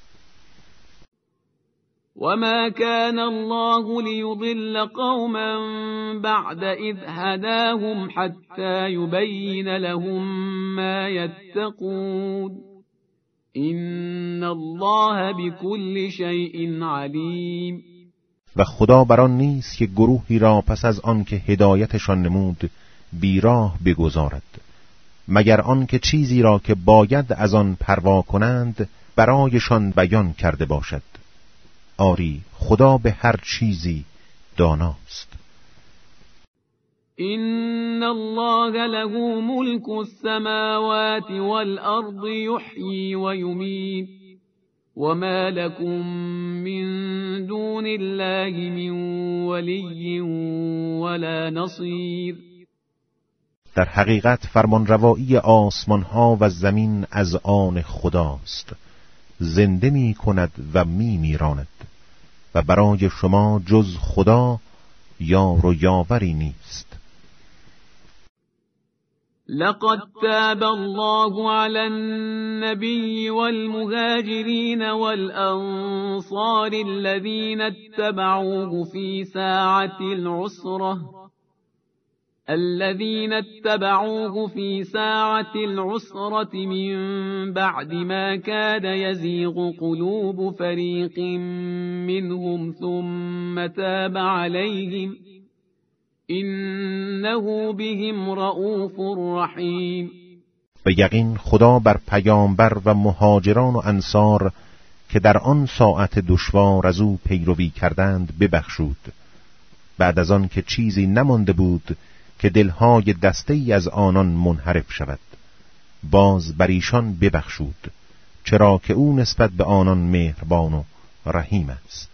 وما كان الله ليضل قوما بعد إذ هداهم حتى يبين لهم ما يتقون إن الله بكل شيء عليم. و خدا بران نیست که گروهی را پس از آن که هدایتشان نمود بیراه بگذارد، مگر آن که چیزی را که باید از آن پروا کنند برایشان بیان کرده باشد. آری خدا به هر چیزی داناست. إن الله له ملك السماوات والأرض يحيي ويميت وما لكم من دون الله من ولي ولا نصير. در حقیقت فرمانروایی آسمان ها و زمین از آن خداست، زنده می کند و می میراند و برای شما جز خدا یار و یاوری نیست. لقد تاب الله على النبي والمهاجرين والأنصار الذين اتبعوه في ساعة العسرة من بعد ما كاد يزيغ قلوب فريق منهم ثم تاب عليهم إنه بهم رؤوف رحيم. به یقین خدا بر پیامبر و مهاجران و انصار که در آن ساعت دشوار از او پیروی کردند ببخشود، بعد از آن که چیزی نمانده بود که دلهای دسته‌ای از آنان منحرف شود، باز بر ایشان ببخشود، چرا که او نسبت به آنان مهربان و رحیم است.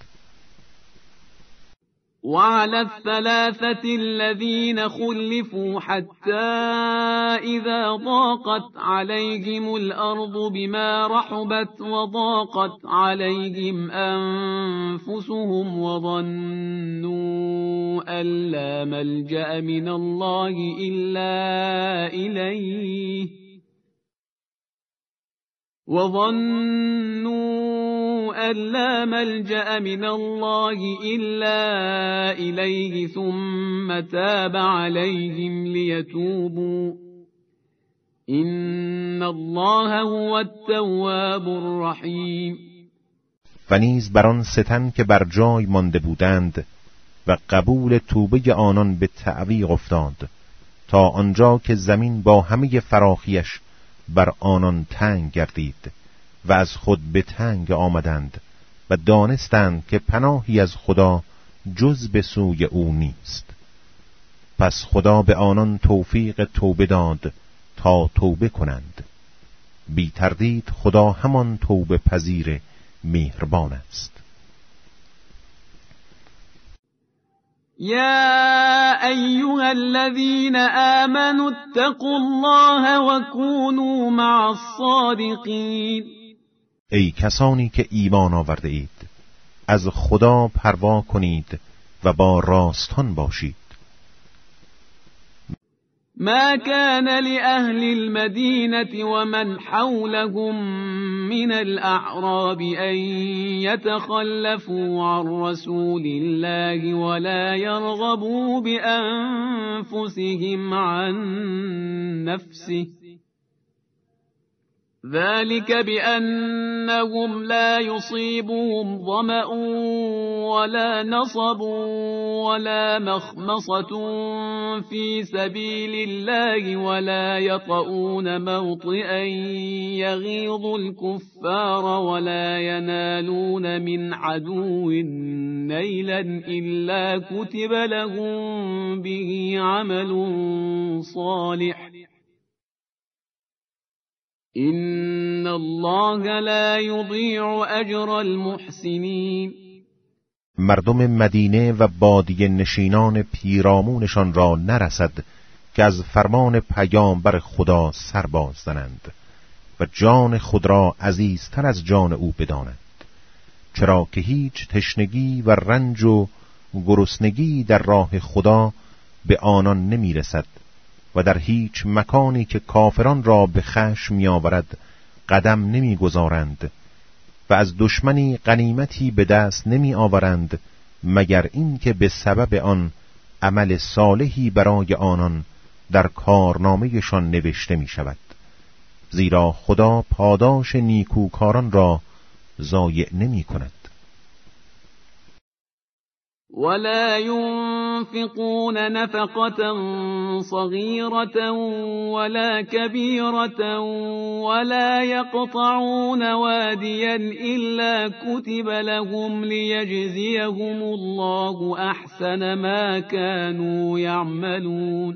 وعلى الثلاثة الذين خلفوا حتى إذا ضاقت عليهم الأرض بما رحبت وضاقت عليهم أنفسهم وظنوا أن لا ملجأ من الله إلا إليه ثم تاب عليهم ليتوبوا إن الله هو التواب الرحيم. و نیز بر آن ستن که بر جای مانده بودند و قبول توبه آنان به تعویق افتاد تا آنجا که زمین با همه فراخیش بر آنان تنگ گردید و از خود به تنگ آمدند و دانستند که پناهی از خدا جز به سوی او نیست. پس خدا به آنان توفیق توبه داد تا توبه کنند. بی تردید خدا همان توبه پذیر مهربان است. يا أيها الذين آمنوا اتقوا الله وكونوا مع الصادقين. ای کسانی که ایمان آورده اید، از خدا پروا کنید و با راستان باشید. ما كان لأهل المدينة ومن حولهم من الأعراب أن يتخلفوا عن رسول الله ولا يرغبوا بأنفسهم عن نفسه ذلك بأنهم لا يصيبهم ظمأ ولا نصب ولا مخمصة في سبيل الله ولا يطؤون موطئا يغيظ الكفار ولا ينالون من عدو نيلا إلا كتب لهم به عمل صالح إن الله لا یضیع اجر المحسنین. مردم مدینه و بادیه نشینان پیرامونشان را نرسد که از فرمان پیامبر خدا سر باز زنند و جان خود را عزیزتر از جان او بدانند، چرا که هیچ تشنگی و رنج و گرسنگی در راه خدا به آنان نمی رسد و در هیچ مکانی که کافران را به خشم می‌آورد قدم نمی‌گذارند و از دشمنی غنیمتی به دست نمی‌آورند مگر اینکه به سبب آن عمل صالحی برای آنان در کارنامه‌شان نوشته می‌شود، زیرا خدا پاداش نیکوکاران را ضایع نمی‌کند. ولا ينفقون نفقة صغيرة ولا كبيرة ولا يقطعون واديا إلا كتب لهم ليجزيهم الله أحسن ما كانوا يعملون.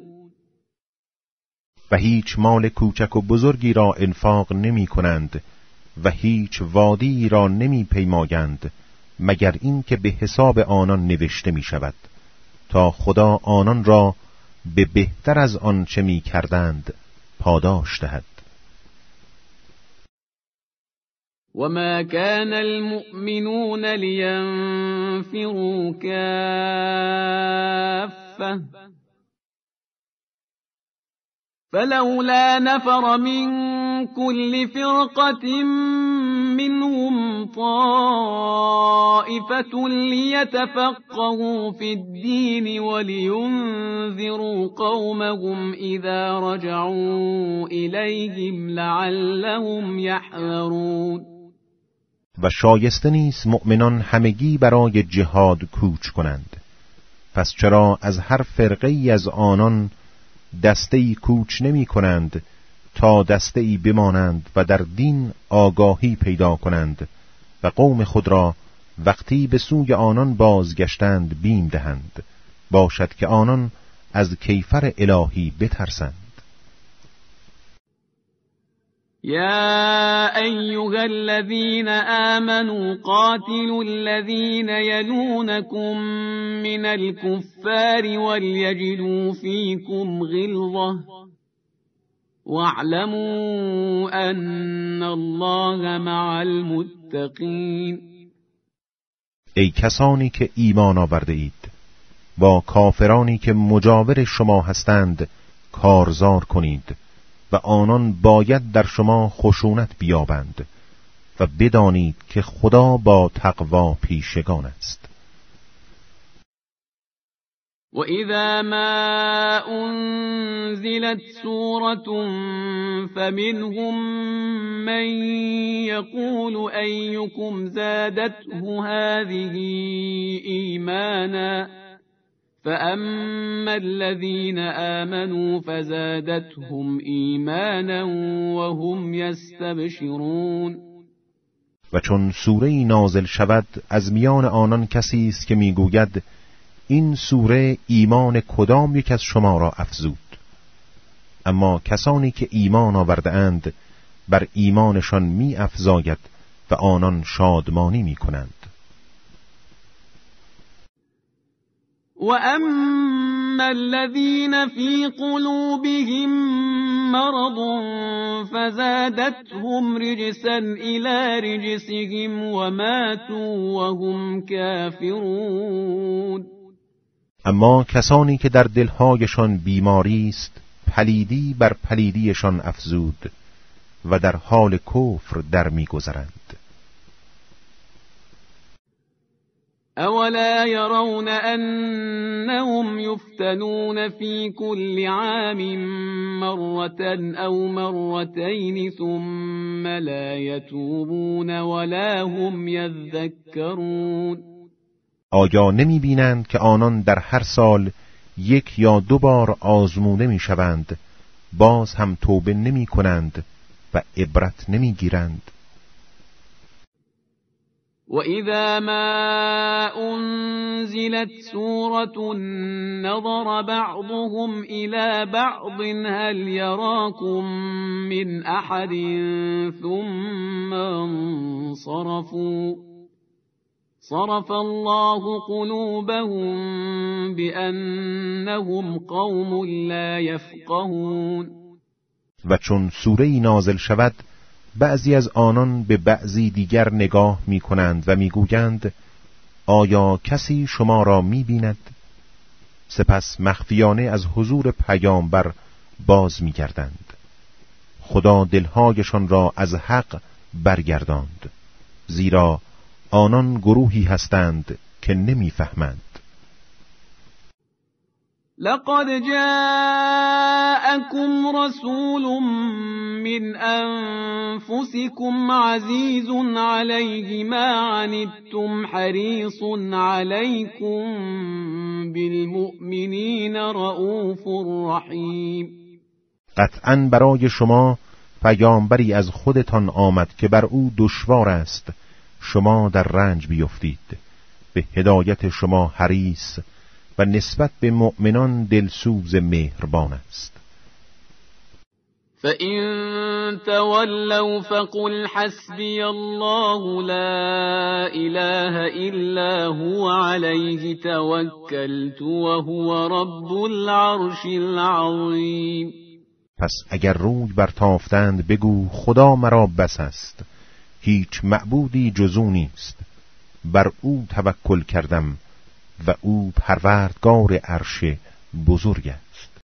و هیچ مال کوچک و بزرگی را انفاق نمی کنند و هیچ وادی را نمی پیمایند مگر این که به حساب آنان نوشته می شود تا خدا آنان را به بهتر از آن چه می کردند پاداش دهد. وما كان المؤمنون لينفروا كافة فلولا نفر من كل فرقة منهم طائفة ليتفقهوا في الدين ولينذروا قومهم إذا رجعوا إليهم لعلهم يحذرون. و شایسته نیست مؤمنان همگی برای جهاد کوچ کنند، پس چرا از هر فرقه ای از آنان دسته‌ای کوچ نمی کنند تا دسته‌ای بمانند و در دین آگاهی پیدا کنند و قوم خود را وقتی به سوی آنان بازگشتند بیم دهند، باشد که آنان از کیفر الهی بترسند. يا أيها الذين آمنوا قاتلوا الذين يلونكم من الكفار وليجدوا فيكم غلظة واعلموا أن الله مع المتقين. ای کسانی که ایمان آورده اید، با کافرانی که مجاور شما هستند کارزار کنید و آنان باید در شما خشونت بیابند و بدانید که خدا با تقوا پیشگان است. وَإِذَا مَا أُنزِلَتْ سُورَةٌ فَمِنْهُم مَّن يَقُولُ أَيُّكُمْ زَادَتْهُ هَٰذِهِ إِيمَانًا فَأَمَّا الَّذِينَ آمَنُوا فَزَادَتْهُمْ إِيمَانًا وَهُمْ يَسْتَبْشِرُونَ. و چون سوره‌ای نازل شود از میان آنان کسی است که میگوید این سوره ایمان کدام یک از شما را افزود، اما کسانی که ایمان آورده اند بر ایمانشان می افزاید و آنان شادمانی می کنند. وَأَمَّا الَّذِينَ فِي قُلُوبِهِم مَّرَضٌ فَزَادَتْهُمْ رِجْسًا إِلَىٰ رِجْسِهِمْ وَمَاتُوا وَهُمْ کافرون. اما کسانی که در دلهایشان بیماری است پلیدی بر پلیدیشان افزود و در حال کفر در می‌گذرند. اولا يرون انهم يفتنون في كل عام مرة او مرتين ثم لا يتوبون ولا هم يذكرون. آیا نمی بینند که آنان در هر سال 1 یا 2 بار آزموده می شوند، باز هم توبه نمی کنند و عبرت نمی گیرند؟ وَإِذَا مَا أُنْزِلَتْ سُورَةٌ نَظَرَ بَعْضُهُمْ إِلَى بَعْضٍ هَلْ يَرَاكُمْ مِنْ أَحَدٍ ثُمَّ انصَرَفُوا صَرَفَ اللَّهُ قُلُوبَهُم بِأَنَّهُمْ قَوْمٌ لَا يَفْقَهُونَ. و چون سوره‌ای نازل شود بعضی از آنان به بعضی دیگر نگاه می کنند و می گویند آیا کسی شما را می بیند؟ سپس مخفیانه از حضور پیامبر باز می گردند. خدا دلهایشان را از حق برگرداند، زیرا آنان گروهی هستند که نمی فهمند. لقد جاءكم رسول من أنفسكم عزيز عليه ما عنتم حريص عليكم بالمؤمنين رؤوف رحيم. قطعاً برای شما پیامبری از خودتان آمد که بر او دشوار است شما در رنج بیفتید، به هدایت شما حریص و نسبت به مؤمنان دلسوز مهربان است. فَإِن تَوَلَّوْا فَقُلْ حَسْبِيَ اللَّهُ لَا إِلَهَ إِلَّا هُوَ عَلَيْهِ تَوَكَّلْتُ وَهُوَ رَبُّ الْعَرْشِ الْعَظِيمِ. پس اگر روی برتافتند بگو خدا مرا بس است، هیچ معبودی جز او نیست، بر او توکل کردم و او پروردگار عرش بزرگ است.